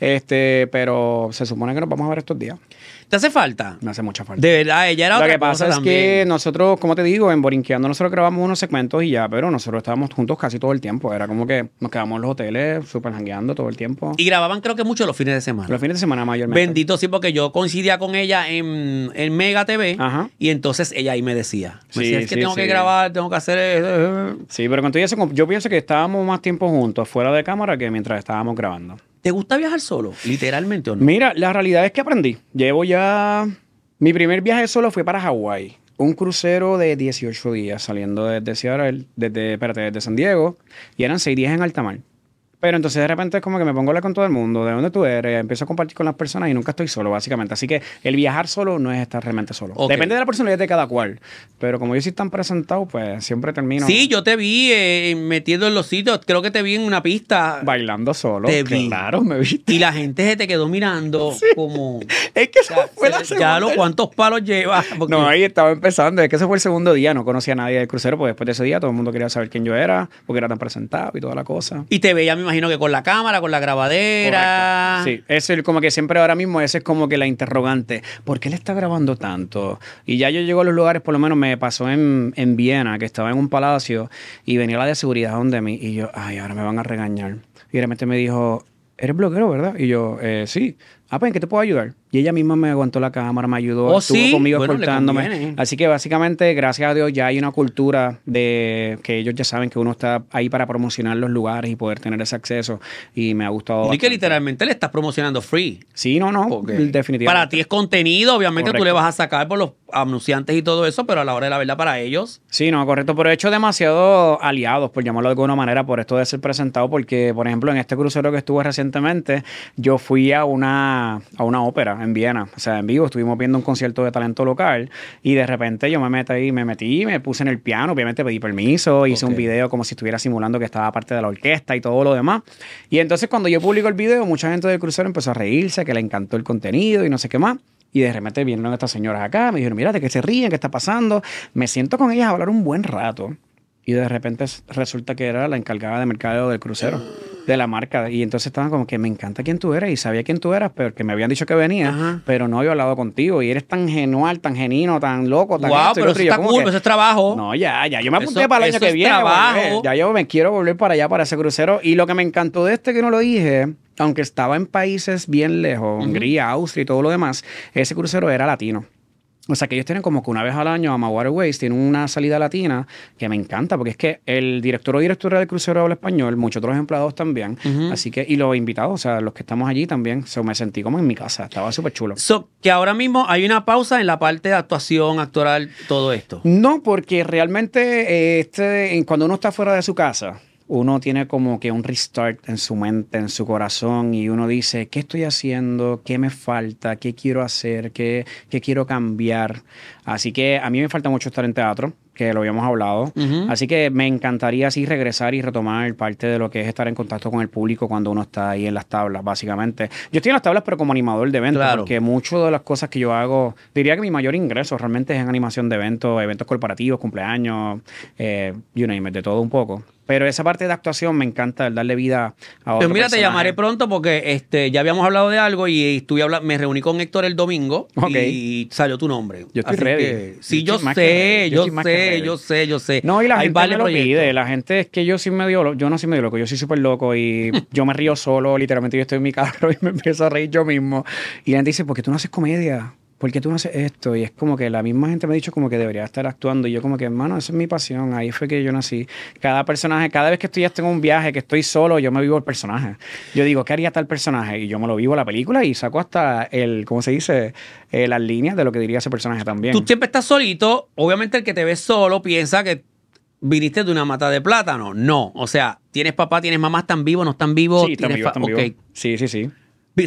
pero se supone que nos vamos a ver estos días. ¿Te hace falta? Me hace mucha falta. De verdad, ella era Lo otra que pasa cosa es también. que nosotros, como te digo, en Borinqueando nosotros grabamos unos segmentos y ya, pero nosotros estábamos juntos casi todo el tiempo. Era como que nos quedamos en los hoteles súper jangueando todo el tiempo. Y grababan creo que mucho los fines de semana. Los fines de semana mayormente. Bendito sí, porque yo coincidía con ella en Mega TV Ajá. y entonces ella ahí me decía, Sí, es que sí, tengo sí. que grabar, tengo que hacer... Sí, pero con todo eso, yo pienso que estábamos más tiempo juntos fuera de cámara que mientras estábamos grabando. ¿Te gusta viajar solo? ¿Literalmente o no? Mira, la realidad es que aprendí. Llevo ya... Mi primer viaje solo fue para Hawái. Un crucero de 18 días saliendo desde Seattle, desde San Diego, y eran 6 días en alta mar. Pero entonces de repente es como que me pongo a hablar con todo el mundo, de dónde tú eres, empiezo a compartir con las personas y nunca estoy solo, básicamente. Así que el viajar solo no es estar realmente solo. Ok. Depende de la personalidad de cada cual. Pero como yo soy tan presentado, pues siempre termino Sí, yo te vi metiendo en los sitios, creo que te vi en una pista bailando solo. Te vi. Claro, me viste. y la gente se te quedó mirando como... Es que eso fue la Ya segunda. lo cuántos palos llevas. Porque- No, ahí estaba empezando. Es que ese fue el segundo día. No conocía a nadie del crucero, pues después de ese día todo el mundo quería saber quién yo era, porque era tan presentado y toda la cosa. Y te veía, me imagino que con la cámara, con la grabadera. Correcto. Sí, es como que siempre ahora mismo ese es como que la interrogante. ¿Por qué le está grabando tanto? Y ya yo llego a los lugares, por lo menos me pasó en Viena, que estaba en un palacio y venía la de seguridad donde mí y yo, ay, ahora me van a regañar. Y de repente me dijo, ¿eres bloguero, verdad? Y yo, sí. Ah, pues, ¿en qué te puedo ayudar? Y ella misma me aguantó la cámara, me ayudó, Oh, estuvo sí. conmigo Bueno, le escoltándome. conviene. Así que básicamente, gracias a Dios, ya hay una cultura de que ellos ya saben que uno está ahí para promocionar los lugares y poder tener ese acceso. Y me ha gustado Y que bastante. literalmente le estás promocionando free. Sí, no, Porque definitivamente. Para ti es contenido, obviamente tú Correcto. le vas a sacar por los anunciantes y todo eso, pero a la hora de la verdad para ellos. Sí, no, correcto, pero he hecho demasiados aliados, por llamarlo de alguna manera, por esto de ser presentado, porque, por ejemplo, en este crucero que estuve recientemente, yo fui a una ópera en Viena, o sea, en vivo, estuvimos viendo un concierto de talento local, y de repente yo me metí, me puse en el piano, obviamente pedí permiso, hice Ok. un video como si estuviera simulando que estaba parte de la orquesta y todo lo demás, y entonces cuando yo publico el video, mucha gente del crucero empezó a reírse, que le encantó el contenido y no sé qué más. Y de repente vinieron estas señoras acá, me dijeron, mira, de qué se ríen, qué está pasando. Me siento con ellas a hablar un buen rato. Y de repente resulta que era la encargada de mercadeo del crucero, de la marca. Y entonces estaban como que me encanta quién tú eres. Y sabía quién tú eras, pero que me habían dicho que venía, Ajá. pero no había hablado contigo. Y eres tan genual, tan genuino, tan loco, tan Wow, esto y pero lo eso otro. Y yo está como cool, que, pero eso es trabajo. no, ya, yo me apunté Eso- para el año eso que es viene. trabajo. volver. Ya yo me quiero volver para allá, para ese crucero. Y lo que me encantó de este que no lo dije, aunque estaba en países bien lejos, Hungría, Austria y todo lo demás, ese crucero era latino. O sea, que ellos tienen como que una vez al año, Ama Waterways, tienen una salida latina que me encanta, porque es que el director o directora del crucero habla español, muchos otros empleados también. Así que, y los invitados, o sea, los que estamos allí también, me sentí como en mi casa, estaba súper chulo. So, que ahora mismo hay una pausa en la parte de actuación, actoral, todo esto. No, porque realmente cuando uno está fuera de su casa, uno tiene como que un restart en su mente, en su corazón, y uno dice, ¿qué estoy haciendo? ¿Qué me falta? ¿Qué quiero hacer? ¿Qué quiero cambiar? Así que a mí me falta mucho estar en teatro, que lo habíamos hablado. Así que me encantaría así regresar y retomar parte de lo que es estar en contacto con el público cuando uno está ahí en las tablas, básicamente. Yo estoy en las tablas, pero como animador de eventos, Claro. porque muchas de las cosas que yo hago, diría que mi mayor ingreso realmente es en animación de eventos corporativos, cumpleaños, you name it, de todo un poco. Pero esa parte de actuación me encanta, el darle vida a otro Pues mira, te personaje. llamaré pronto porque ya habíamos hablado de algo y me reuní con Héctor el domingo Ok. y salió tu nombre. Yo estoy Así ready. que- sí, Yo yo estoy más que sé, ready. yo estoy más que sé, ready. yo sé. No, y la Hay gente varios me lo proyectos. pide. La gente es que yo soy medio loco. Yo no soy medio loco, yo soy súper loco y yo me río solo. Literalmente yo estoy en mi carro y me empiezo a reír yo mismo. Y la gente dice, ¿por qué tú no haces comedia? ¿Por qué tú no haces esto? Y es como que la misma gente me ha dicho como que debería estar actuando. Y yo como que, hermano, esa es mi pasión. Ahí fue que yo nací. Cada personaje, cada vez que estoy en un viaje, que estoy solo, yo me vivo el personaje. Yo digo, ¿qué haría tal personaje? Y yo me lo vivo la película y saco hasta ¿cómo se dice? Las líneas de lo que diría ese personaje también. Tú siempre estás solito. Obviamente el que te ve solo piensa que viniste de una mata de plátano. No. O sea, tienes papá, tienes mamá, están vivos, no están vivos. Sí, están tienes vivos, están ok. vivos. Sí, sí, sí.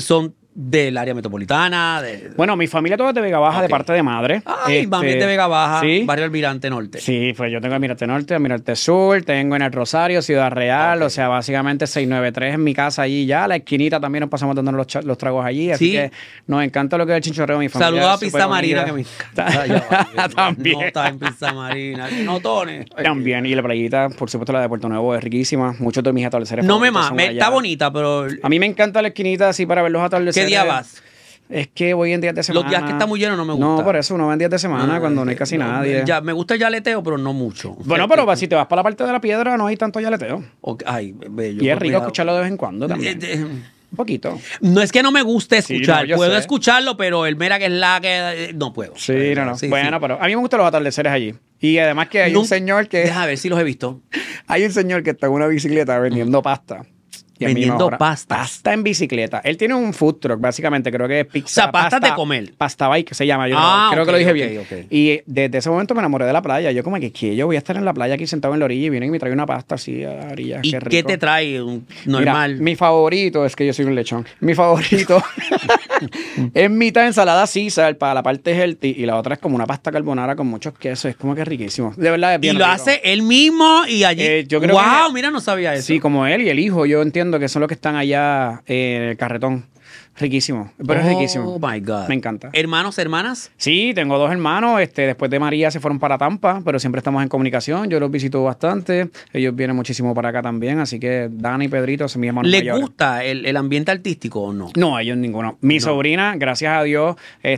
del área metropolitana. Bueno, mi familia toda es de Vega Baja, de parte de madre. Ay, mami es de Vega Baja, ¿sí? barrio Almirante Norte. Sí, pues yo tengo Almirante Norte, Almirante Sur, tengo en el Rosario, Ciudad Real, o sea, básicamente 693 en mi casa allí ya, la esquinita también nos pasamos dando los tragos allí, así que nos encanta lo que es el chinchorreo, mi familia. Saludos a Pizza Marina, que me encanta. También. No, está en Pizza Marina, no tones. También, y la playita, por supuesto, la de Puerto Nuevo es riquísima, muchos de mis atardeceres No me favoritos mames, son está allá. bonita, pero... A mí me encanta la esquinita así para ver los atardeceres. ¿Qué día vas? Es que voy en días de semana. Los días que está muy lleno no me gusta. No, por eso uno va en días de semana cuando no hay casi nadie. Ya, me gusta el yaleteo, pero no mucho. Bueno, pero si te vas para la parte de la piedra no hay tanto yaleteo. Ay, bello. Y es rico escucharlo de vez en cuando también. Un poquito. No es que no me guste escuchar, yo puedo sé. escucharlo, pero el mera que es la que no puedo. Sí, no. Sí, bueno, sí. pero a mí me gustan los atardeceres allí. Y además que hay un señor que... Deja ver si los he visto. Hay un señor que está en una bicicleta vendiendo pasta. Y a mí Vendiendo ahora- pastas. Pasta en bicicleta. Él tiene un food truck, básicamente. Creo que es pizza. O sea, pastas de comer. Pasta bike se llama. Yo creo Ok, que lo dije ok, bien. ok. Y desde ese momento me enamoré de la playa. Yo como que yo voy a estar en la playa aquí sentado en la orilla y vienen y me traen una pasta así a la orilla. ¿Y rico. qué te trae? Normal. Mira, mi favorito es que yo soy un lechón. Mi favorito es mitad ensalada Caesar para la parte healthy y la otra es como una pasta carbonara con muchos quesos. Es como que riquísimo. De verdad es Y bien lo rico. hace él mismo y allí. yo creo wow, que- mira, no sabía eso. Sí, como él y el hijo, yo entiendo que son los que están allá en el carretón. Riquísimo, pero es riquísimo. Oh my God. Me encanta. ¿Hermanos, hermanas? Sí, tengo dos hermanos. Después de María se fueron para Tampa, pero siempre estamos en comunicación. Yo los visito bastante. Ellos vienen muchísimo para acá también. Así que Dani y Pedrito son mis hermanos ¿Les mayores. gusta el ambiente artístico o no? No, ellos ninguno. Mi sobrina, gracias a Dios,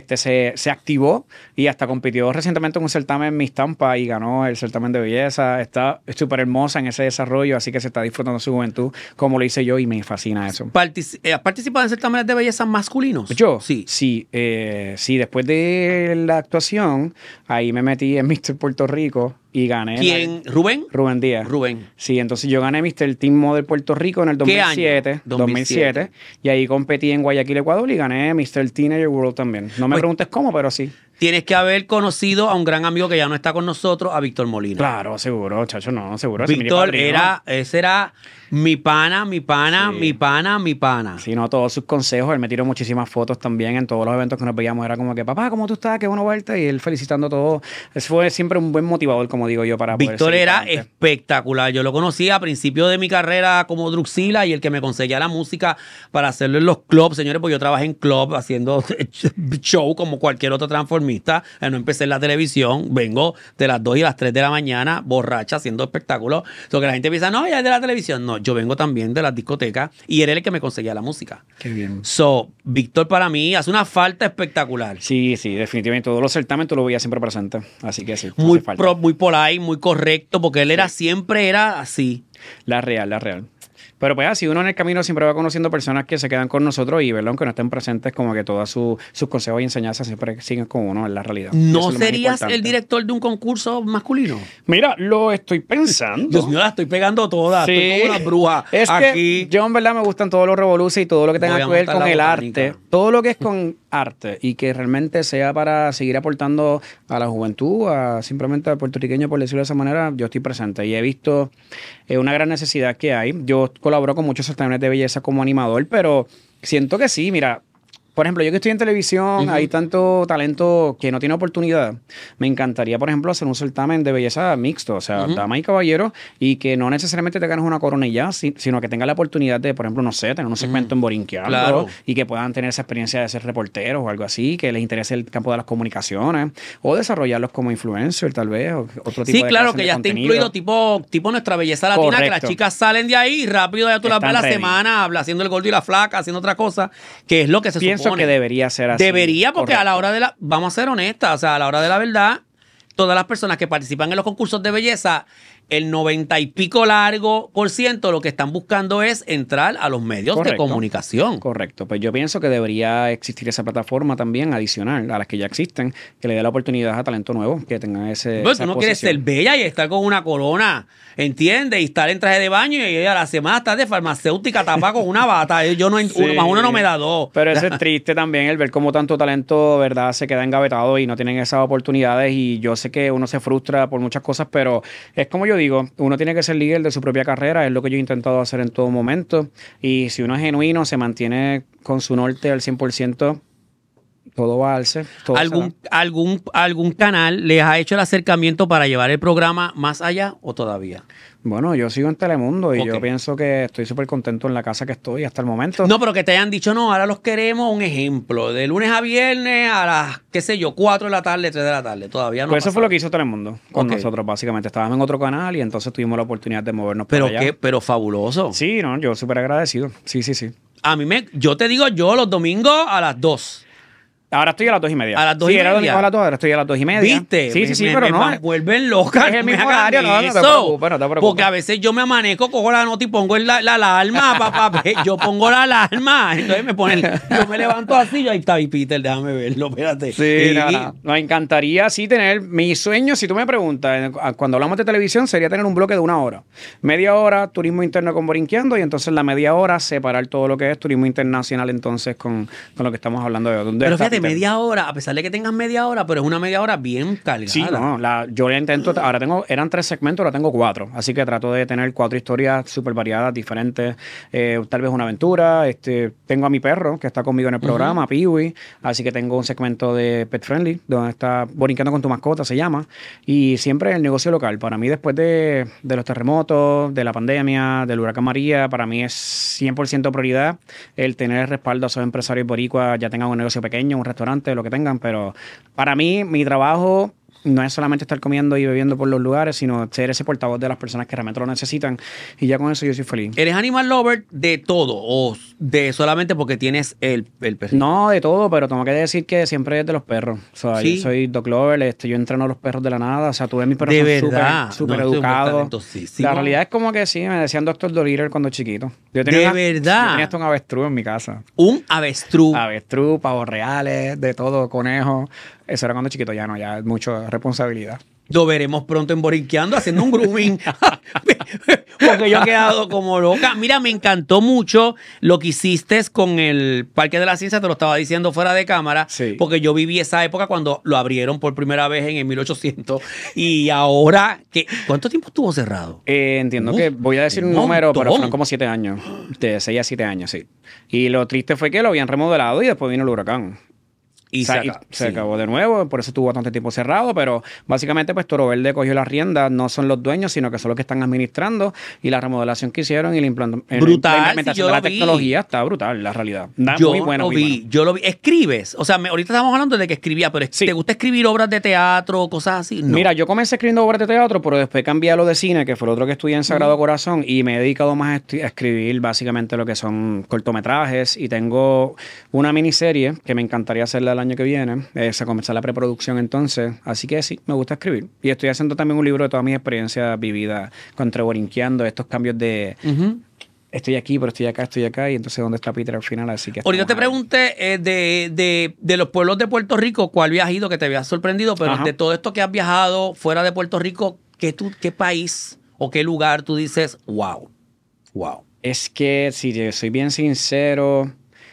se activó y hasta compitió recientemente en un certamen en Miss Tampa y ganó el certamen de belleza. Está súper hermosa en ese desarrollo, así que se está disfrutando su juventud, como lo hice yo, y me fascina eso. ¿Has participado en certámenes de belleza masculinos? ¿Yo? Sí. Sí, después de la actuación, ahí me metí en Mr. Puerto Rico y gané. ¿Quién? ¿Rubén? Rubén Díaz. Rubén. Sí, entonces yo gané Mr. Team Model Puerto Rico en el ¿Qué 2007. año? 2007. Y ahí competí en Guayaquil, Ecuador y gané Mr. Teenager World también. No me Pues- preguntes cómo, pero sí. Tienes que haber conocido a un gran amigo que ya no está con nosotros, a Víctor Molina. Claro, seguro, chacho, no, seguro. ese es mi Víctor padrino. ese era mi pana, mi pana, Sí. mi pana, mi pana. Sí, no, todos sus consejos. Él me tiró muchísimas fotos también en todos los eventos que nos veíamos. Era como que, papá, ¿cómo tú estás? Qué bueno verte. Y él felicitando todo. Eso fue siempre un buen motivador, como digo yo, para poder Víctor seguir era adelante. espectacular. Yo lo conocí a principio de mi carrera como Druxila y el que me conseguía la música para hacerlo en los clubs, señores, pues yo trabajé en club haciendo show como cualquier otro transformista. No empecé en la televisión, vengo de las 2 y las 3 de la mañana, borracha, haciendo espectáculos. So que la gente piensa, no, ya es de la televisión. No, yo vengo también de las discotecas y era el que me conseguía la música. Qué bien. So, Víctor para mí hace una falta espectacular. Sí, sí, definitivamente. Todos los certámenes tú lo veías siempre presente. Así que sí. Muy, hace falta. muy polite, muy correcto, porque él siempre era así. La real, la real. Pero pues así uno en el camino siempre va conociendo personas que se quedan con nosotros y, ¿verdad? Aunque no estén presentes, como que todos sus consejos y enseñanzas siempre siguen con uno en la realidad. Y eso ¿No es lo más serías importante. el director de un concurso masculino? Mira, lo estoy pensando. Dios mío, la estoy pegando toda. Estoy como una bruja Es aquí. que yo en verdad me gustan todos los revoluciones y todo lo que tenga Voy a que ver montar con la el botánica. arte. Todo lo que es con arte y que realmente sea para seguir aportando a la juventud, simplemente al puertorriqueño, por decirlo de esa manera, yo estoy presente. Y he visto una gran necesidad que hay. Yo colaboro con muchos certámenes de belleza como animador, pero siento que sí, mira. Por ejemplo, yo que estoy en televisión, hay tanto talento que no tiene oportunidad. Me encantaría, por ejemplo, hacer un certamen de belleza mixto, o sea, dama y caballero, y que no necesariamente te ganes una corona y ya, sino que tengas la oportunidad de, por ejemplo, no sé, tener un segmento en Borinqueando, Claro. y que puedan tener esa experiencia de ser reporteros o algo así, que les interese el campo de las comunicaciones, o desarrollarlos como influencer, tal vez, o otro tipo Sí, de claro, creación que de ya está contenido. incluido tipo nuestra belleza latina, que las Correcto. chicas salen de ahí y rápido ya tú las ves Están la ready. semana haciendo el gordo y la flaca, haciendo otra cosa, que es lo que se Pienso supone. que debería ser así. Debería, porque a la Correcto. hora de la... Vamos a ser honestas, o sea, a la hora de la verdad, todas las personas que participan en los concursos de belleza, el 90 y pico largo por ciento lo que están buscando es entrar a los medios de Correcto. comunicación. Correcto, pues yo pienso que debería existir esa plataforma también adicional a las que ya existen, que le dé la oportunidad a talento nuevo, que tengan ese... Bueno, esa tú no quieres ser posición. bella y estar con una corona, ¿entiendes? Y estar en traje de baño y a la semana estás de farmacéutica tapada con una bata. Yo no, Sí. uno más uno no me da dos. Pero eso es triste también, el ver cómo tanto talento, ¿verdad?, se queda engavetado y no tienen esas oportunidades. Y yo sé que uno se frustra por muchas cosas, pero es como yo yo digo, uno tiene que ser líder de su propia carrera, es lo que yo he intentado hacer en todo momento. Y si uno es genuino, se mantiene con su norte al 100%, todo va a darse. Todo ¿Algún canal les ha hecho el acercamiento para llevar el programa más allá o todavía? Bueno, yo sigo en Telemundo y Ok. yo pienso que estoy súper contento en la casa que estoy hasta el momento. No, pero que te hayan dicho, no, ahora los queremos, un ejemplo, de lunes a viernes a las, qué sé yo, 4 de la tarde, 3 de la tarde, todavía no Pues ha eso fue pasado. lo que hizo Telemundo con Ok. nosotros, básicamente. Estábamos en otro canal y entonces tuvimos la oportunidad de movernos Pero para allá. pero fabuloso. Sí, no, yo súper agradecido. Sí, sí, sí. Yo te digo, yo los domingos a las 2. Ahora estoy a las 2:30. A las 2:30. Sí, era domingo a las 2, ahora estoy a las 2:30. ¿Viste? Sí, sí, sí, pero no. Me vuelven loca. Es el no me mismo hagan horario, no te eso. preocupes, no te preocupes. Porque a veces yo me amanezco, cojo la nota y pongo la alarma, papá. Yo pongo la alarma. Entonces yo me levanto así, yo ahí está, y Peter, déjame verlo, espérate. Sí, no. Me encantaría sí tener mi sueño, si tú me preguntas, cuando hablamos de televisión, sería tener un bloque de 1 hora. Media hora turismo interno con Borinqueando y entonces la media hora separar todo lo que es turismo internacional entonces con lo que estamos hablando de hoy. Pero fíjate, media hora, a pesar de que tengas media hora, pero es una media hora bien cargada. Sí, no, yo ya intento, ahora eran 3 segmentos, ahora tengo 4, así que trato de tener 4 historias súper variadas, diferentes, tal vez una aventura, tengo a mi perro que está conmigo en el programa, Peewee, así que tengo un segmento de Pet Friendly, donde está Borinqueando con tu mascota, se llama, y siempre el negocio local, para mí después de los terremotos, de la pandemia, del huracán María, para mí es 100% prioridad el tener el respaldo a esos empresarios boricuas, ya tengan un negocio pequeño, un restaurante, lo que tengan, pero para mí, mi trabajo no es solamente estar comiendo y bebiendo por los lugares, sino ser ese portavoz de las personas que realmente lo necesitan. Y ya con eso yo soy feliz. ¿Eres animal lover de todo o de solamente porque tienes el perrito? No, de todo, pero tengo que decir que siempre es de los perros. O sea, ¿Sí? yo soy dog lover, yo entreno a los perros de la nada. O sea, tuve mis perros De son verdad. súper No, educados. talentosísimo. La realidad es como que sí, me decían Dr. Dolittle cuando chiquito. Yo ¿De tenía verdad? Yo tenía hasta un avestruz en mi casa. Un avestruz. Avestruz, pavos reales, de todo, conejos. Eso era cuando chiquito, ya no, ya es mucha responsabilidad. Lo veremos pronto en Borinqueando haciendo un grooming. Porque yo he quedado como loca. Mira, me encantó mucho lo que hiciste con el Parque de la Ciencia, te lo estaba diciendo fuera de cámara, Sí. porque yo viví esa época cuando lo abrieron por primera vez en el 1800 y ahora, ¿cuánto tiempo estuvo cerrado? Entiendo que voy a decir un un número, pero montón. fueron como 7 años. De 6 a 7 años, sí. Y lo triste fue que lo habían remodelado y después vino el huracán. Y O sea, se acabó de nuevo, por eso estuvo bastante tiempo cerrado, pero básicamente pues Toro Verde cogió las riendas, no son los dueños, sino que son los que están administrando y la remodelación que hicieron y la Brutal, la implementación si yo de la lo vi. tecnología está brutal, la realidad. Está Yo muy bueno, lo muy vi, bueno. yo lo vi. ¿Escribes? O sea, ahorita estamos hablando de que escribía, pero Sí. ¿te gusta escribir obras de teatro, cosas así? No. Mira, yo comencé escribiendo obras de teatro, pero después cambié a lo de cine, que fue lo otro que estudié en Sagrado Corazón, y me he dedicado más a escribir básicamente lo que son cortometrajes, y tengo una miniserie que me encantaría hacerla el año que viene, se comenzó la preproducción entonces, así que sí, me gusta escribir. Y estoy haciendo también un libro de todas mis experiencias vividas contra Borinqueando, estos cambios de... Ujú. Estoy aquí, pero estoy acá, y entonces ¿dónde está Peter al final? Así que Ahorita te estamos ahí. pregunté de los pueblos de Puerto Rico, ¿cuál habías ido que te había sorprendido? Pero Ajá. de todo esto que has viajado fuera de Puerto Rico, ¿qué país o qué lugar tú dices, wow? Es que, si yo soy bien sincero,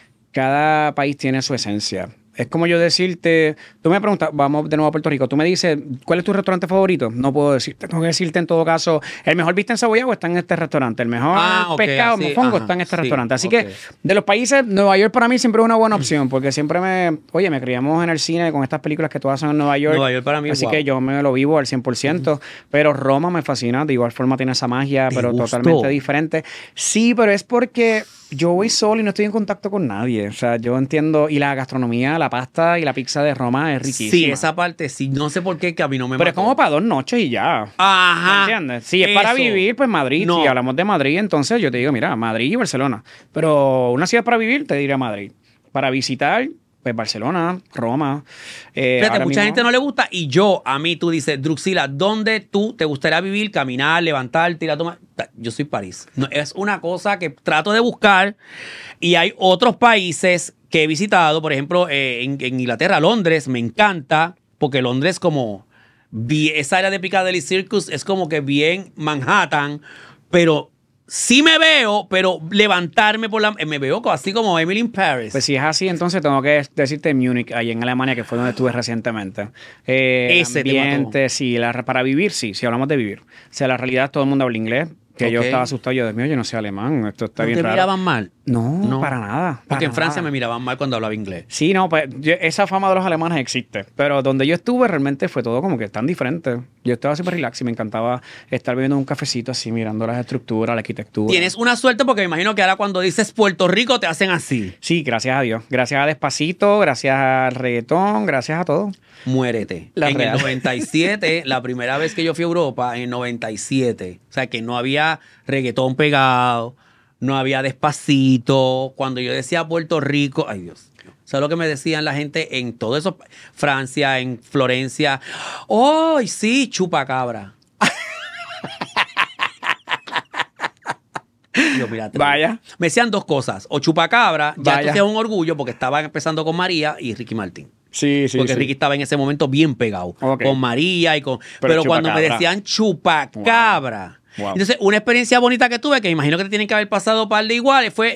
cada país tiene su esencia. Es como yo decirte, tú me preguntas, vamos de nuevo a Puerto Rico, tú me dices, ¿cuál es tu restaurante favorito? No puedo decirte, tengo que decirte en todo caso, el mejor bistec encebollado está en este restaurante, el mejor ok, pescado, así, mofongo ajá, está en este sí, restaurante. Así ok. que, de los países, Nueva York para mí siempre es una buena opción, porque siempre me criamos en el cine con estas películas que todas son en Nueva York. Nueva York para mí, así wow. que yo me lo vivo al 100%, pero Roma me fascina, de igual forma tiene esa magia, ¿Te pero gustó? totalmente diferente. Sí, pero es porque yo voy solo y no estoy en contacto con nadie. O sea, yo entiendo. Y la gastronomía, la pasta y la pizza de Roma es riquísima. Sí, esa parte sí, no sé por qué que a mí no me Pero es mató. como para 2 noches y ya. Ajá. ¿Me entiendes? Si es para Eso. vivir, pues Madrid. No. Si hablamos de Madrid, entonces yo te digo, mira, Madrid y Barcelona. Pero una ciudad para vivir, te diría Madrid. Para visitar, pues Barcelona, Roma. Fíjate, ahora mucha mismo- gente no le gusta y a mí tú dices, Druxila, ¿dónde tú te gustaría vivir, caminar, levantarte, ir a tomar? Yo soy París. No, es una cosa que trato de buscar y hay otros países que he visitado, por ejemplo, en Inglaterra, Londres, me encanta, porque Londres como, esa área de Piccadilly Circus es como que bien Manhattan, pero sí me veo, pero levantarme me veo así como Emily in Paris. Pues si es así, entonces tengo que decirte Múnich, ahí en Alemania, que fue donde estuve recientemente. Ese ambiente, sí, para vivir, sí, si hablamos de vivir. O sea, la realidad todo el mundo habla inglés. Que yo estaba asustado, yo, Dios mío, yo no sé alemán, esto está bien ¿No te raro. miraban mal? No, para nada. Porque en Francia nada. me miraban mal cuando hablaba inglés. Sí, no, pues esa fama de los alemanes existe, pero donde yo estuve realmente fue todo como que tan diferente. Yo estaba súper relax y me encantaba estar bebiendo un cafecito así, mirando las estructuras, la arquitectura. Tienes una suerte porque me imagino que ahora cuando dices Puerto Rico te hacen así. Sí, gracias a Dios. Gracias a Despacito, gracias al reggaetón, gracias a todo. Muérete. La en real. el 97, la primera vez que yo fui a Europa, en el 97, o sea que no había reggaetón pegado, no había Despacito. Cuando yo decía Puerto Rico, ay Dios mío, ¿sabes lo que me decían la gente en todo eso? Francia, en Florencia. ¡Ay, sí, chupacabra! Yo, mírate, Vaya. me decían dos cosas. O chupacabra, ya Vaya. esto sí es un orgullo porque estaba empezando con María y Ricky Martin. Sí, sí, Porque sí. Ricky estaba en ese momento bien pegado. Ok. Con María y con. Pero cuando me chupacabra. decían chupacabra. Wow. Entonces, una experiencia bonita que tuve, que imagino que te tienen que haber pasado un par de iguales, fue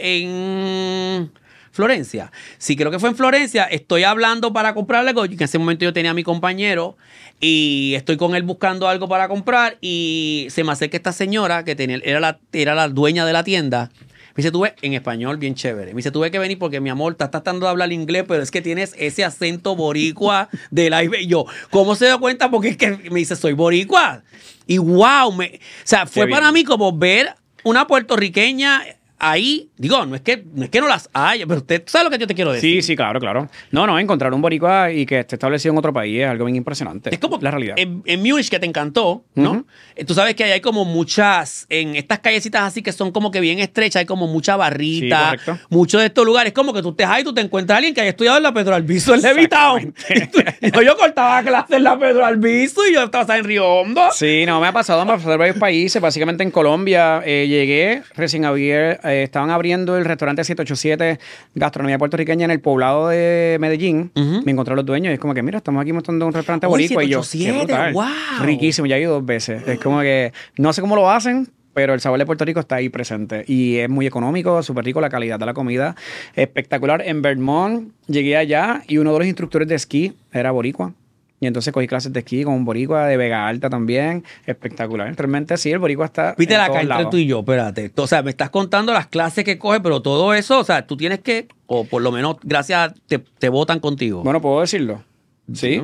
en Florencia. Sí, creo que fue en Florencia. Estoy hablando para comprarle algo. Que en ese momento yo tenía a mi compañero y estoy con él buscando algo para comprar. Y se me acerca esta señora que tenía, era la dueña de la tienda. Me dice, tuve en español bien chévere. Me dice, tuve que venir porque mi amor, estás tratando de hablar inglés, pero es que tienes ese acento boricua de la Y yo, ¿cómo se dio cuenta? Porque es que me dice, soy boricua. Y wow, o sea, fue Qué para bien. mí como ver una puertorriqueña ahí. Digo, no es que no las haya, pero usted sabe lo que yo te quiero decir. Sí, sí, claro, claro. No, encontrar un boricua y que esté establecido en otro país es algo bien impresionante. Es como la realidad. En Múnich, que te encantó, ¿no? Ujú. Tú sabes que ahí hay como muchas, en estas callecitas así que son como que bien estrechas, hay como mucha barrita, Sí, correcto. muchos de estos lugares, como que tú estés ahí, tú te encuentras a alguien que haya estudiado en la Pedro Albizu en Levitown. Yo cortaba clases en la Pedro Albizu y yo estaba en Río Hondo. Sí, no, me ha pasado en varios países. Básicamente en Colombia llegué, recién estaban abriendo el restaurante 787 Gastronomía Puertorriqueña en el poblado de Medellín. Ujú. Me encontré a los dueños y es como que, mira, estamos aquí montando un restaurante Uy, boricua y yo, 787, qué brutal. wow. Riquísimo, ya he ido 2 veces. Es como que, no sé cómo lo hacen, pero el sabor de Puerto Rico está ahí presente. Y es muy económico, súper rico, la calidad de la comida espectacular. En Vermont llegué allá y uno de los instructores de esquí era boricua. Y entonces cogí clases de esquí con un boricua de Vega Alta también. Espectacular. Realmente sí, el boricua está Viste en la todos acá entre lados. tú y yo, espérate. O sea, me estás contando las clases que coges, pero todo eso, o sea, tú tienes que, o por lo menos, gracias, te votan contigo. Bueno, ¿puedo decirlo? Sí.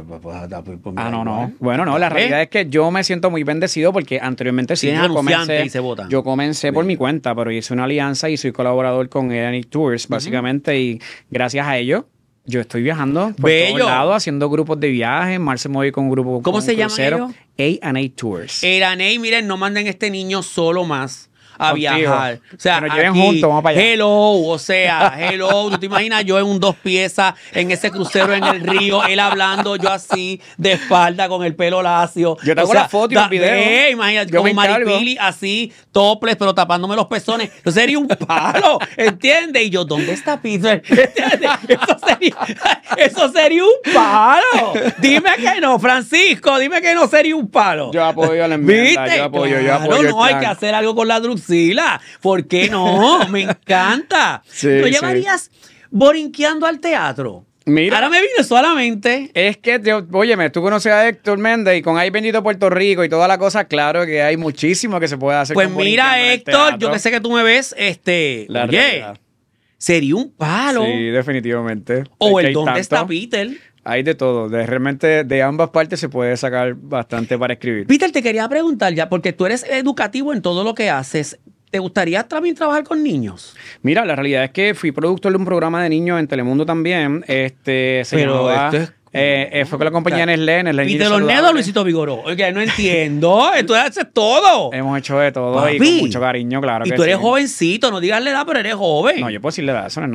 Ah, no. Bueno, no, la realidad es que yo me siento muy bendecido porque anteriormente sí, Tienes anunciante y se votan. yo comencé por mi cuenta, pero hice una alianza y soy colaborador con Edanic Tours, básicamente, y gracias a ello yo estoy viajando por Bello. todos lados, haciendo grupos de viajes. En marzo me voy con un grupo. ¿Cómo con se un llaman crucero. ellos? A&A Tours. Eraney, miren, no manden este niño solo más a Contigo. viajar. O sea, Que nos lleven aquí, juntos, vamos para allá. Hello, o sea, hello. ¿Tú te imaginas yo en un 2 piezas en ese crucero en el río, él hablando, yo así, de espalda, con el pelo lacio? Yo te hago la foto y un video. Imagínate, Yo como me encargo. Maripili, así, topless, pero tapándome los pezones. Eso sería un palo, ¿entiendes? Y yo, ¿dónde está Peter? ¿Entiendes? Eso sería un palo. Dime que no, Francisco, dime que no sería un palo. Yo apoyo a la enmienda, ¿Viste? yo apoyo el Claro, no, hay plan. que hacer algo con la Druxila. ¿Por qué no? Me encanta. Sí, ¿Lo sí. llevarías borinqueando al teatro? Mira. Ahora me vino solamente. Es que, óyeme, tú conoces a Héctor Méndez y con Ay Bendito Puerto Rico y toda la cosa, claro que hay muchísimo que se puede hacer. Pues con mira, Borinqueando en el Héctor, teatro. yo que sé que tú me ves, La oye, realidad. sería un palo. Sí, definitivamente. O Es que el hay ¿dónde está tanto. Peter? Hay de todo. Realmente de ambas partes se puede sacar bastante para escribir. Peter, te quería preguntar ya, porque tú eres educativo en todo lo que haces. ¿Te gustaría también trabajar con niños? Mira, la realidad es que fui productor de un programa de niños en Telemundo también. Se Pero llamaba, esto es- fue con la compañía Nestlé. ¿Peter Niños Ornedo o Saludables. Luisito Vigoró? Oye, no entiendo. Tú haces todo. Hemos hecho de todo y Papi. con mucho cariño, claro Y que tú eres sí. jovencito, no digas la edad, pero eres joven. No, yo puedo decirle edad, eso no es nada.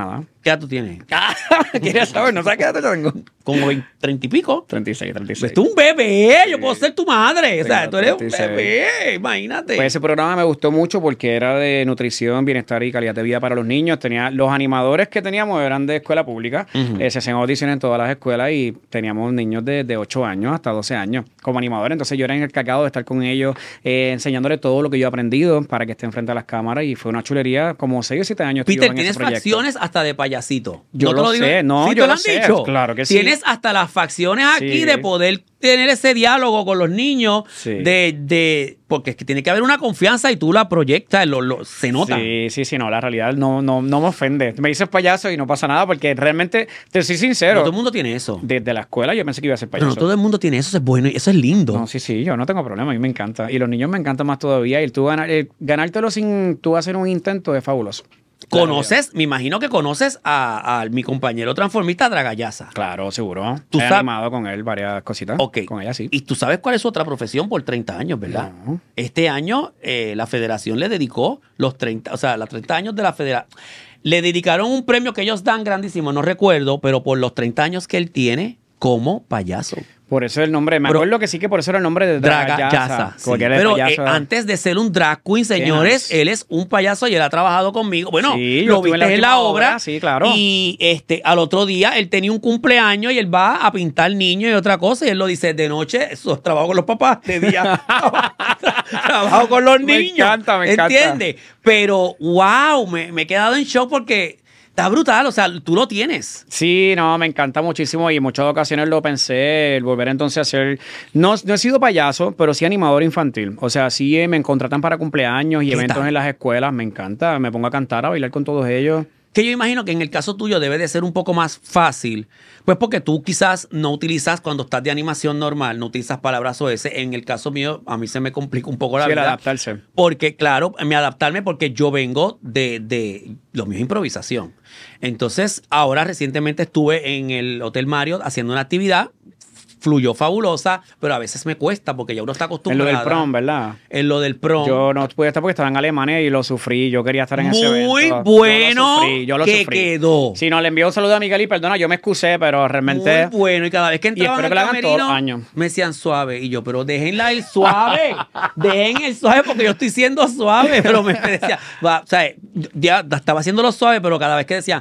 ¿Qué edad tú tienes? ¿Quieres saber? ¿No sabes qué edad yo tengo? Como 30 y pico. 36, 36. Pues tú un bebé, yo puedo ser tu madre. O sea, Tengo tú eres 36. un bebé, imagínate. Pues ese programa me gustó mucho porque era de nutrición, bienestar y calidad de vida para los niños. Los animadores que teníamos eran de escuela pública. Se hacían audiciones en todas las escuelas y teníamos niños de 8 años hasta 12 años como animadores. Entonces yo era encargado de estar con ellos, enseñándoles todo lo que yo he aprendido para que estén frente a las cámaras. Y fue una chulería, como 6 o 7 años. Peter, en tienes ese proyecto. facciones hasta de payasito. Yo ¿No te lo digo? sé, no, ¿Sí yo te lo lo han sé, dicho? claro que sí. Tienes hasta las facciones aquí Sí. de poder tener ese diálogo con los niños, Sí. porque es que tiene que haber una confianza y tú la proyectas, se nota. Sí, no, la realidad no me ofende. Me dices payaso y no pasa nada porque realmente, te soy sincero, No todo el mundo tiene eso. desde la escuela yo pensé que iba a ser Pero payaso. no todo el mundo tiene eso, eso es bueno y eso es lindo. No, sí, yo no tengo problema, a mí me encanta. Y los niños me encantan más todavía. Y tú ganártelo sin tú hacer un intento es fabuloso. ¿Conoces? Me imagino que conoces a mi compañero transformista Dragayaza. Claro, seguro. Tú He sabes- animado con él varias cositas. Ok. Con ella sí. Y tú sabes cuál es su otra profesión por 30 años, ¿verdad? No. Este año la federación le dedicó los 30, o sea, los 30 años de la federación. Le dedicaron un premio que ellos dan grandísimo, no recuerdo, pero por los 30 años que él tiene como payaso. Por eso el nombre, me Pero- acuerdo que sí que por eso era el nombre de Dragayaza. Sí. Porque él es Pero payaso. antes de ser un drag queen, señores, nice. él es un payaso y él ha trabajado conmigo. Bueno, Sí, yo lo estuve viste en última la obra. Sí, claro. Y al otro día él tenía un cumpleaños y él va a pintar niños y otra cosa. Y él lo dice, de noche, eso, trabajo con los papás, de día trabajo con los Me niños. encanta, me encanta. ¿Entiendes? Pero, wow, me he quedado en shock porque está brutal. O sea, tú lo tienes. Sí, no, me encanta muchísimo y en muchas ocasiones lo pensé, el volver entonces a ser, no he sido payaso, pero sí animador infantil. O sea, sí me contratan para cumpleaños y ¿Qué eventos tal? en las escuelas, me encanta, me pongo a cantar, a bailar con todos ellos. Que yo imagino que en el caso tuyo debe de ser un poco más fácil, pues porque tú quizás no utilizas, cuando estás de animación normal, no utilizas palabras o ese. En el caso mío, a mí se me complica un poco la Sí, el vida. adaptarse. Porque, claro, adaptarme porque yo vengo de lo mío es improvisación. Entonces, ahora recientemente estuve en el Hotel Marriott haciendo una actividad, fluyó fabulosa, pero a veces me cuesta porque ya uno está En lo acostumbrado. del prom, ¿verdad? En lo del prom. Yo no pude estar porque estaba en Alemania y lo sufrí. Yo quería estar en ese evento. Muy Yo lo bueno sufrí, yo lo que sufrí. quedó. Sí, no, le envío un saludo a Miguel y perdona, yo me excusé, pero realmente... Muy bueno, y cada vez que entraban espero al que la hagan todos los camerino, años. me decían suave. Y yo, pero déjenla ir suave. Dejen el suave porque yo estoy siendo suave. Pero me decía, o sea, ya estaba haciéndolo suave, pero cada vez que decían,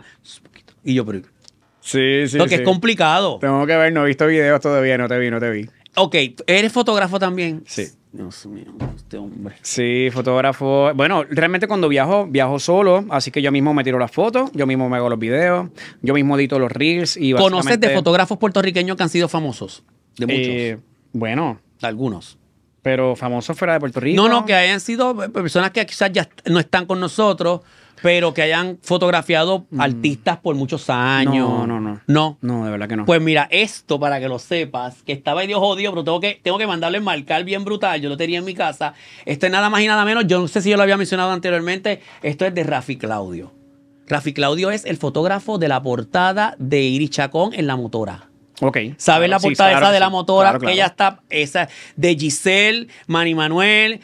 y yo, pero Sí, lo que es complicado. Tengo que ver, no he visto videos todavía, no te vi. Ok, ¿eres fotógrafo también? Sí. Dios mío, este hombre. Sí, fotógrafo. Bueno, realmente cuando viajo solo, así que yo mismo me tiro las fotos, yo mismo me hago los videos, yo mismo edito los reels y ¿Conoces básicamente, de fotógrafos puertorriqueños que han sido famosos? De muchos. Bueno, Algunos. pero famosos fuera de Puerto Rico. No, que hayan sido personas que quizás ya no están con nosotros, pero que hayan fotografiado artistas por muchos años. No. No. No, de verdad que no. Pues mira, esto para que lo sepas, que estaba medio jodido, pero tengo que mandarlo a enmarcar bien brutal. Yo lo tenía en mi casa. Esto es nada más y nada menos. Yo no sé si yo lo había mencionado anteriormente. Esto es de Rafi Claudio. Rafi Claudio es el fotógrafo de la portada de Iris Chacón en La Motora. Ok. ¿Sabes la Sí, portada claro esa que de La sí. Motora? Claro, Que ella está, esa de Giselle, Manny Manuel,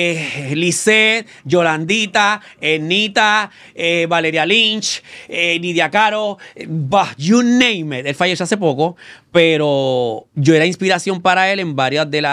Lisette, Yolandita, Nita, Valeria Lynch, Nidia Caro, you name it. Él falleció hace poco, pero yo era inspiración para él en varias de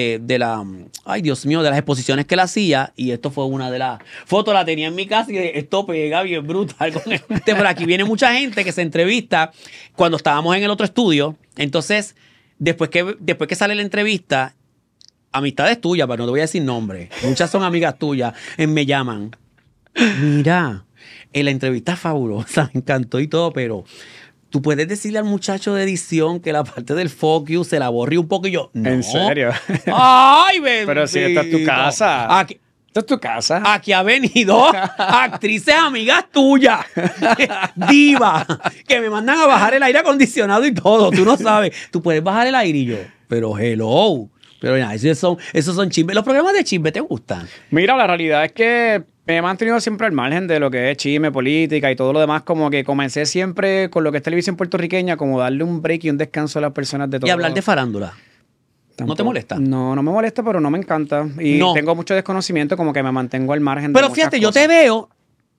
ay Dios mío, de las exposiciones que él hacía, y esto fue una de las fotos, la tenía en mi casa y esto pega bien brutal con este. Por aquí viene mucha gente que se entrevista cuando estábamos en el otro estudio. Entonces, después que sale la entrevista, amistades tuyas, pero no te voy a decir nombre, muchas son amigas tuyas, me llaman. Mira, la entrevista es fabulosa, me encantó y todo, pero tú puedes decirle al muchacho de edición que la parte del focus se la borre un poco, y yo, no. ¿En serio? ¡Ay, bendito! Pero si esta es tu casa. Aquí, Esta es tu casa. Aquí ha venido actrices amigas tuyas, diva, que me mandan a bajar el aire acondicionado y todo. Tú no sabes. Tú puedes bajar el aire y yo, pero hello. Pero ya, esos son chismes. ¿Los programas de chisme te gustan? Mira, la realidad es que me he mantenido siempre al margen de lo que es chisme, política y todo lo demás. Como que comencé siempre con lo que es televisión puertorriqueña, como darle un break y un descanso a las personas de todo. Y hablar de farándula. ¿No te molesta? No me molesta, pero no me encanta. Y No. tengo mucho desconocimiento, como que me mantengo al margen de Pero muchas fíjate, yo cosas. te veo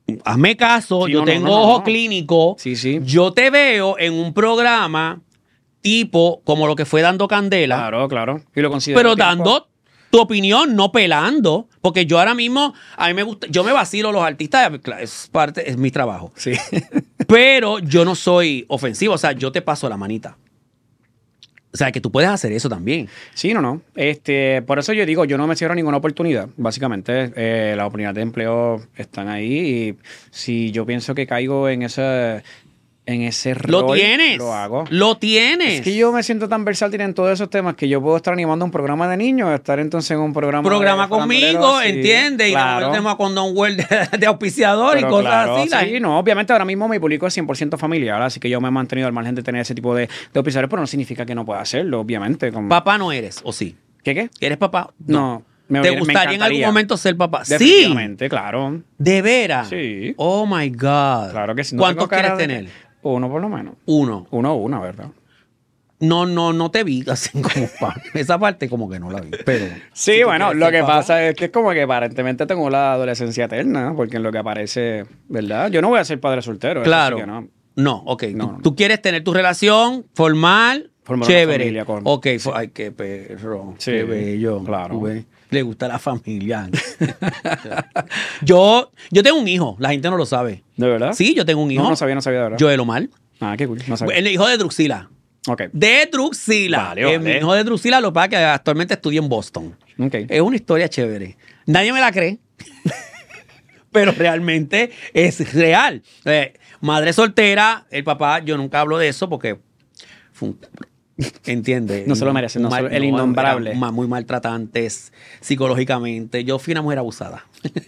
hazme caso, Sí, yo no, tengo no, no, ojo no. clínico. Sí, sí. Yo te veo en un programa tipo como lo que fue Dando Candela, Claro, claro. Y lo considero pero tiempo. dando tu opinión, no pelando. Porque yo ahora mismo, a mí me gusta, yo me vacilo a los artistas, es mi trabajo. Sí. Pero yo no soy ofensivo, o sea, yo te paso la manita. O sea, que tú puedes hacer eso también. Sí, no. Por eso yo digo, yo no me cierro ninguna oportunidad. Básicamente, las oportunidades de empleo están ahí y si yo pienso que caigo en ese Lo rol, tienes. lo hago. Lo tienes. Es que yo me siento tan versátil en todos esos temas que yo puedo estar animando un programa de niños, estar entonces en un programa conmigo, sí, ¿entiendes? Y claro. no tenemos con Don World de auspiciador Pero y cosas claro, así. sí, no, obviamente ahora mismo mi público es 100% familiar, así que yo me he mantenido al margen de tener ese tipo de oficiadores, pero no significa que no pueda hacerlo, obviamente. Papá no eres, ¿o sí? ¿Qué? ¿Eres papá? No. ¿Te gustaría en algún momento ser papá? Sí. Definitivamente, claro. ¿De veras? Sí. Oh, my God. Claro que sí. No ¿Cuántos tengo cara quieres de- tener? Uno por lo menos. Uno. Una, ¿verdad? No te vi así como esa parte como que no la vi. Pero Sí, si tú bueno, quieres lo ser que papá, pasa es que es como que aparentemente tengo la adolescencia eterna, porque en lo que aparece, ¿verdad? Yo no voy a ser padre soltero. eso claro. sí que no. No, ok. No, tú, no. tú quieres tener tu relación formal, Formar una chévere. familia con- Ok, ay, qué perro. Sí, qué bello. claro. Tú ves, le gusta la familia. yo tengo un hijo, la gente no lo sabe. ¿De verdad? Sí, yo tengo un hijo. No sabía, de verdad. Joel Omar. Ah, qué cool. No sabía. El hijo de Druxila. Ok. De Druxila. Vale. Mi hijo de Druxila, lo que pasa es que actualmente estudia en Boston. Ok. Es una historia chévere. Nadie me la cree. Pero realmente es real. Madre soltera, el papá, yo nunca hablo de eso porque fue un... ¿Entiendes? No se lo merece, el innombrable. Era muy maltratantes psicológicamente. Yo fui una mujer abusada.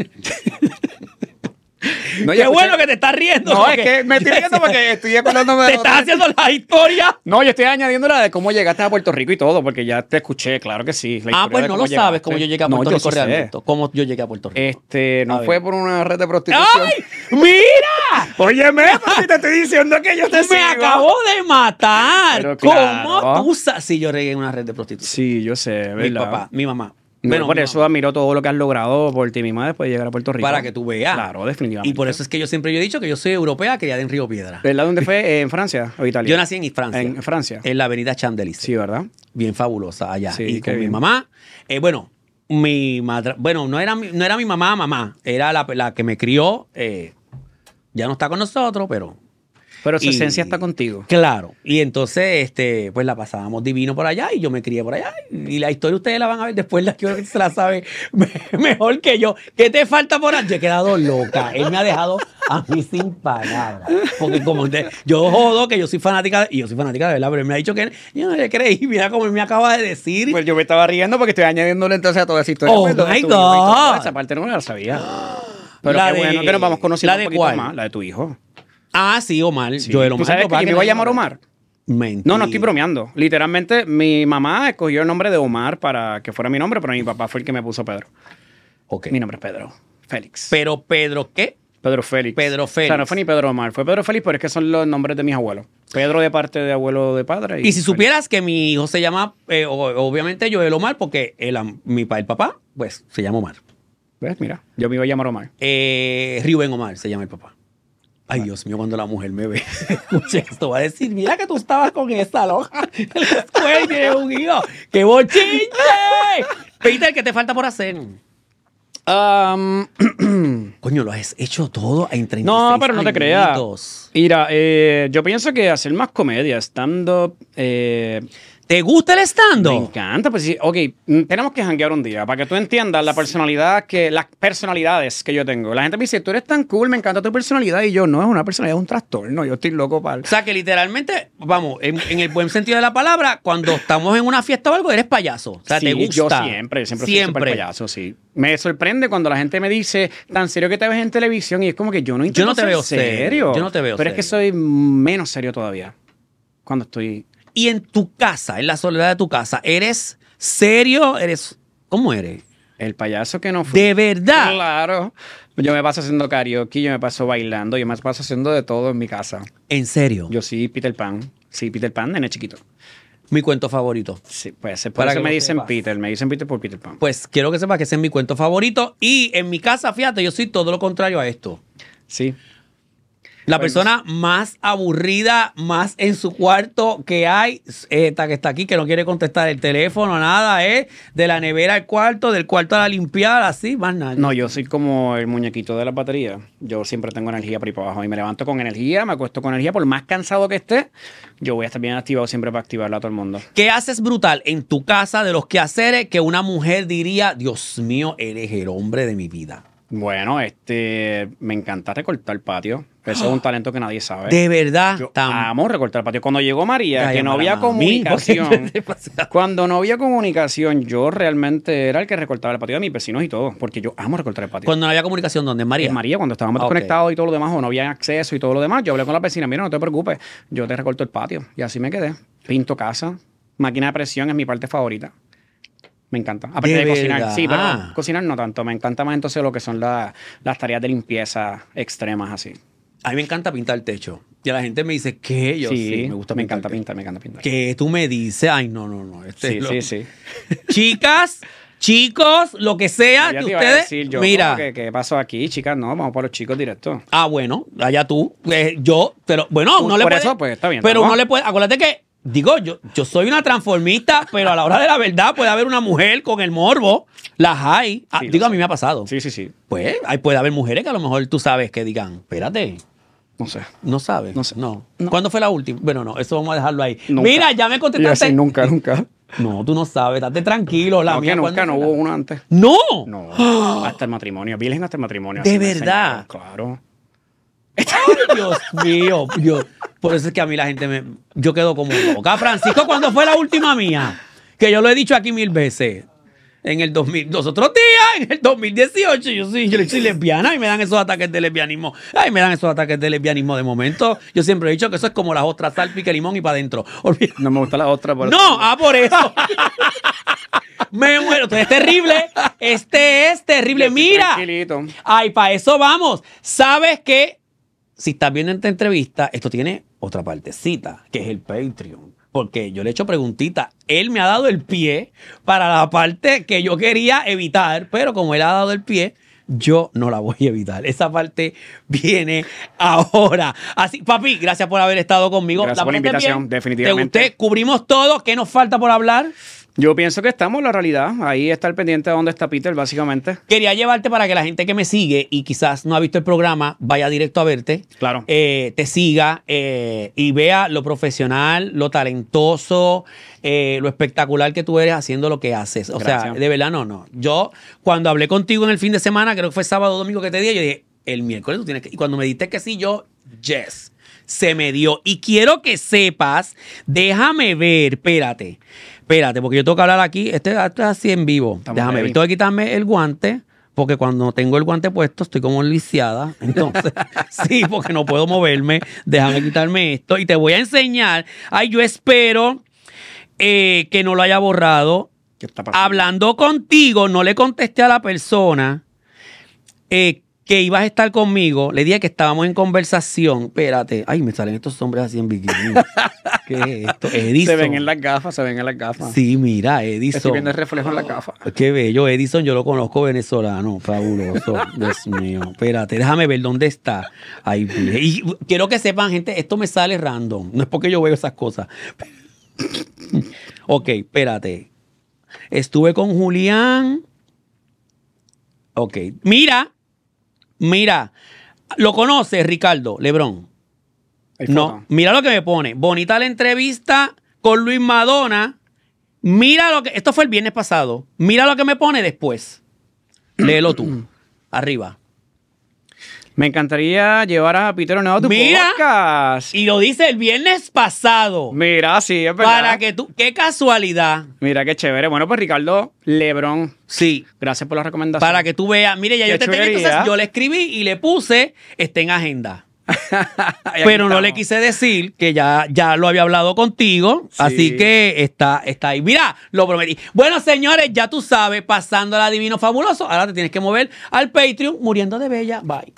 No, Qué yo escuché- bueno que te estás riendo. No, es porque- que me estoy riendo porque estoy acordándome de Te otra- estás haciendo la historia. No, yo estoy añadiendo la de cómo llegaste a Puerto Rico y todo, porque ya te escuché, claro que sí. la Ah, historia pues de no cómo lo sabes llegaste. cómo yo llegué a No, Puerto yo Rico sí sé. realmente. ¿Cómo yo llegué a Puerto Rico? No A ver. fue por una red de prostitución. ¡Ay! ¡Mira! Óyeme, pues, te estoy diciendo que yo te Me sigo. acabo de matar. Pero claro. ¿Cómo tú sabes? Sí, yo regué en una red de prostitución. Sí, yo sé, ¿verdad? Mi papá, mi mamá. No, Bueno, por mi eso mamá. admiro todo lo que has logrado por ti misma después de llegar a Puerto Rico. Para que tú veas. Claro, definitivamente. Y por eso es que yo siempre he dicho que yo soy europea criada en Río Piedra. ¿Verdad dónde fue? ¿En Francia o Italia? Yo nací en Francia. En Francia. En la avenida Champs-Élysées. Sí, ¿verdad? Bien fabulosa allá. Sí, y qué con mi bien. mamá, bueno, mi madre, bueno, no era mi mamá, era la que me crió. Ya no está con nosotros, pero Pero su Y- esencia está contigo. claro. Y entonces, pues la pasábamos divino por allá y yo me crié por allá. Y la historia ustedes la van a ver después, la que se la sabe mejor que yo. ¿Qué te falta por allá? Yo he quedado loca. Él me ha dejado a mí sin palabras. Porque yo jodo que yo soy fanática, y yo soy fanática de verdad, pero él me ha dicho que yo no le creí. Mira como él me acaba de decir. Pues yo me estaba riendo porque estoy añadiéndole entonces a toda esa historia. Oh pues, lo de my tu hijo y todo. God. Esa parte no la sabía. Pero La qué bueno de- que nos vamos conociendo ¿la un de poquito cuál? más. La de tu hijo. Ah, sí, Omar. Sí. Joel ¿Tú Omar. sabes papá, que que me iba a me llamar llama- Omar? Mentira. No estoy bromeando. Literalmente, mi mamá escogió el nombre de Omar para que fuera mi nombre, pero mi papá fue el que me puso Pedro. Ok. Mi nombre es Pedro Félix. Pero Pedro, ¿qué? Pedro Félix. Pedro O sea, Félix. no fue ni Pedro Omar, fue Pedro Félix, pero es que son los nombres de mis abuelos. Pedro de parte de abuelo de padre. Y si Félix. supieras que mi hijo se llama, obviamente Joel Omar, porque el papá, pues, se llama Omar. ¿Ves? Mira, yo me iba a llamar Omar. Rubén Omar se llama el papá. Ay, Dios mío, cuando la mujer me ve, escuche esto, va a decir, mira que tú estabas con esta loja en la escuela y tienes un hijo. ¡Qué bochinche! Peter, ¿qué te falta por hacer? Coño, lo has hecho todo en 36 No, pero no te creas. añitos. Mira, yo pienso que hacer más comedia, stand-up, ¿Te gusta el me stand-up? encanta. Pues sí, ok, tenemos que janguear un día para que tú entiendas las personalidades que yo tengo. La gente me dice, tú eres tan cool, me encanta tu personalidad. Y yo, no es una personalidad, es un trastorno. Yo estoy loco para... O sea, que literalmente, vamos, en el buen sentido de la palabra, cuando estamos en una fiesta o algo, eres payaso. O sea, Sí, te gusta. yo siempre soy súper payaso, sí. Me sorprende cuando la gente me dice, tan serio que te ves en televisión, y es como que yo no intento no te ser veo serio. Yo no te veo Pero es que serio. soy menos serio todavía cuando estoy... Y en tu casa, en la soledad de tu casa, ¿eres serio? ¿Cómo eres? El payaso que no fue. ¿De verdad? Claro. Yo me paso haciendo karaoke, yo me paso bailando, yo me paso haciendo de todo en mi casa. ¿En serio? Yo sí, Peter Pan. Sí, Peter Pan, nene chiquito. Mi cuento favorito. Sí, pues por Para eso que me lo dicen sepas. Peter, me dicen Peter por Peter Pan. Pues quiero que sepas que ese es mi cuento favorito. Y en mi casa, fíjate, yo soy todo lo contrario a esto. Sí. La persona más aburrida, más en su cuarto que hay, esta que está aquí, que no quiere contestar el teléfono, nada, de la nevera al cuarto, del cuarto a la limpiar, así, más nada. No, yo soy como el muñequito de las baterías. Yo siempre tengo energía por ahí para abajo y me levanto con energía, me acuesto con energía. Por más cansado que esté, yo voy a estar bien activado siempre para activarla a todo el mundo. ¿Qué haces brutal en tu casa de los quehaceres que una mujer diría, Dios mío, eres el hombre de mi vida? Bueno, me encanta recortar el patio. Eso es un talento que nadie sabe. De verdad. Yo amo recortar el patio. Cuando llegó María, Ay, que no para había mí, comunicación. porque- Cuando no había comunicación, yo realmente era el que recortaba el patio de mis vecinos y todo. Porque yo amo recortar el patio. Cuando no había comunicación, ¿dónde? María. María, cuando estábamos Ok. desconectados y todo lo demás, o no había acceso y todo lo demás, yo hablé con la vecina, mira, no te preocupes, yo te recorto el patio. Y así me quedé. Pinto casa. Máquina de presión es mi parte favorita. Me encanta. Aparte ¿De de cocinar. verdad? Sí, pero cocinar no tanto. Me encanta más entonces lo que son las tareas de limpieza extremas así. A mí me encanta pintar el techo. Y a la gente me dice, ¿qué? Yo sí, me gusta me pintar encanta el techo. pintar, me encanta pintar. ¿Qué tú me dices? Ay, no. Este Sí, es sí, loco. sí. Chicas, chicos, lo que sea, Ya que te iba a ustedes. decir yo, mira. ¿cómo que qué pasó aquí, chicas? No, vamos por los chicos directos. Ah, bueno, allá tú. Yo, pero bueno, no le Por puede. eso, pues, está bien, Pero ¿no? no le puede. Acuérdate que, digo, yo soy una transformista, pero a la hora de la verdad puede haber una mujer con el morbo. Las hay. Sí, Digo, lo a mí me ha pasado. Sí, sí, sí. Pues ahí puede haber mujeres que a lo mejor tú sabes que digan, espérate. No sé. No sabes. No sé. No. No. ¿Cuándo fue la última? Bueno, no, eso vamos a dejarlo ahí. Nunca. Mira, ya me Iba a contestaste. decir nunca. No, tú no sabes, estate tranquilo. La No, mía, que nunca, ¿cuándo no fue hubo la- uno antes. ¡No! No, hasta el matrimonio. Virgen hasta el matrimonio. ¿De así me verdad? enseñaron, Claro. Ay, Dios mío. Por eso es que a mí la gente yo quedo como loca. Francisco, ¿cuándo fue la última mía? Que yo lo he dicho aquí 1000 veces. En el 2000, los otros días, en el 2018, yo soy lesbiana y me dan esos ataques de lesbianismo. Ay, me dan esos ataques de lesbianismo de momento. Yo siempre he dicho que eso es como las ostras, sal, pique, limón y para adentro. Olvídate. No me gusta la otra. Por No, por eso. Me muero. Esto es terrible. Este es terrible. Estoy Mira. tranquilito. Ay, para eso vamos. ¿Sabes qué? Si estás viendo esta entrevista, esto tiene otra partecita, que es el Patreon. Porque yo le he hecho preguntita. Él me ha dado el pie para la parte que yo quería evitar, pero como él ha dado el pie, yo no la voy a evitar. Esa parte viene ahora. Así, papi, gracias por haber estado conmigo. Gracias por la pasaste invitación, bien? definitivamente. ¿Te gusté? Cubrimos todo. ¿Qué nos falta por hablar? Yo pienso que estamos en la realidad. Ahí está el pendiente de dónde está Peter, básicamente. Quería llevarte para que la gente que me sigue y quizás no ha visto el programa vaya directo a verte. Claro. Te siga y vea lo profesional, lo talentoso, lo espectacular que tú eres haciendo lo que haces. O sea, Gracias. de verdad, no. Yo, cuando hablé contigo en el fin de semana, creo que fue sábado o domingo que te di, yo dije, el miércoles tú tienes que... Y cuando me diste que sí, yo, yes, se me dio. Y quiero que sepas, déjame ver, espérate, porque yo tengo que hablar aquí, esto es así en vivo. Estamos Déjame ver, ready. tengo que quitarme el guante. Porque cuando tengo el guante puesto estoy como lisiada. Entonces, sí, porque no puedo moverme. Déjame quitarme esto. Y te voy a enseñar. Ay, yo espero que no lo haya borrado. ¿Qué está pasando? Hablando contigo, no le contesté a la persona que ibas a estar conmigo. Le dije que estábamos en conversación. Espérate. Ay, me salen estos hombres así en bikini. ¿Qué es esto? Edison. Se ven en las gafas, se ven en las gafas. Sí, mira, Edison. Estoy viendo el reflejo en las gafas. Qué bello, Edison, yo lo conozco venezolano, fabuloso, Dios mío. Espérate, déjame ver dónde está. Ahí, y quiero que sepan, gente, esto me sale random, no es porque yo veo esas cosas. Ok, espérate. Estuve con Julián. Ok, mira, ¿lo conoces, Ricardo Lebrón? Hay No, foto. mira lo que me pone. Bonita la entrevista con Luis Madonna. Mira lo que... Esto fue el viernes pasado. Mira lo que me pone después. Léelo tú. Arriba. Me encantaría llevar a Peter Oneo a tu Mira. podcast. Y lo dice el viernes pasado. Mira, sí, es verdad. Para que tú... ¡Qué casualidad! Mira, qué chévere. Bueno, pues Ricardo Lebrón, Sí. gracias por la recomendación. Para que tú veas. Mire, ya Qué yo te tenía, chulería. entonces yo le escribí y le puse, está en agenda. Y aquí Pero no le estamos. quise decir que ya lo había hablado contigo. Sí. Así que está ahí. Mira, lo prometí. Bueno, señores, ya tú sabes, pasando a Divino Fabuloso. Ahora te tienes que mover al Patreon, Muriendo de Bella. Bye.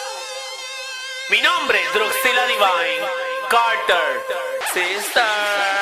Mi nombre es Druxila Divine Carter. Sister.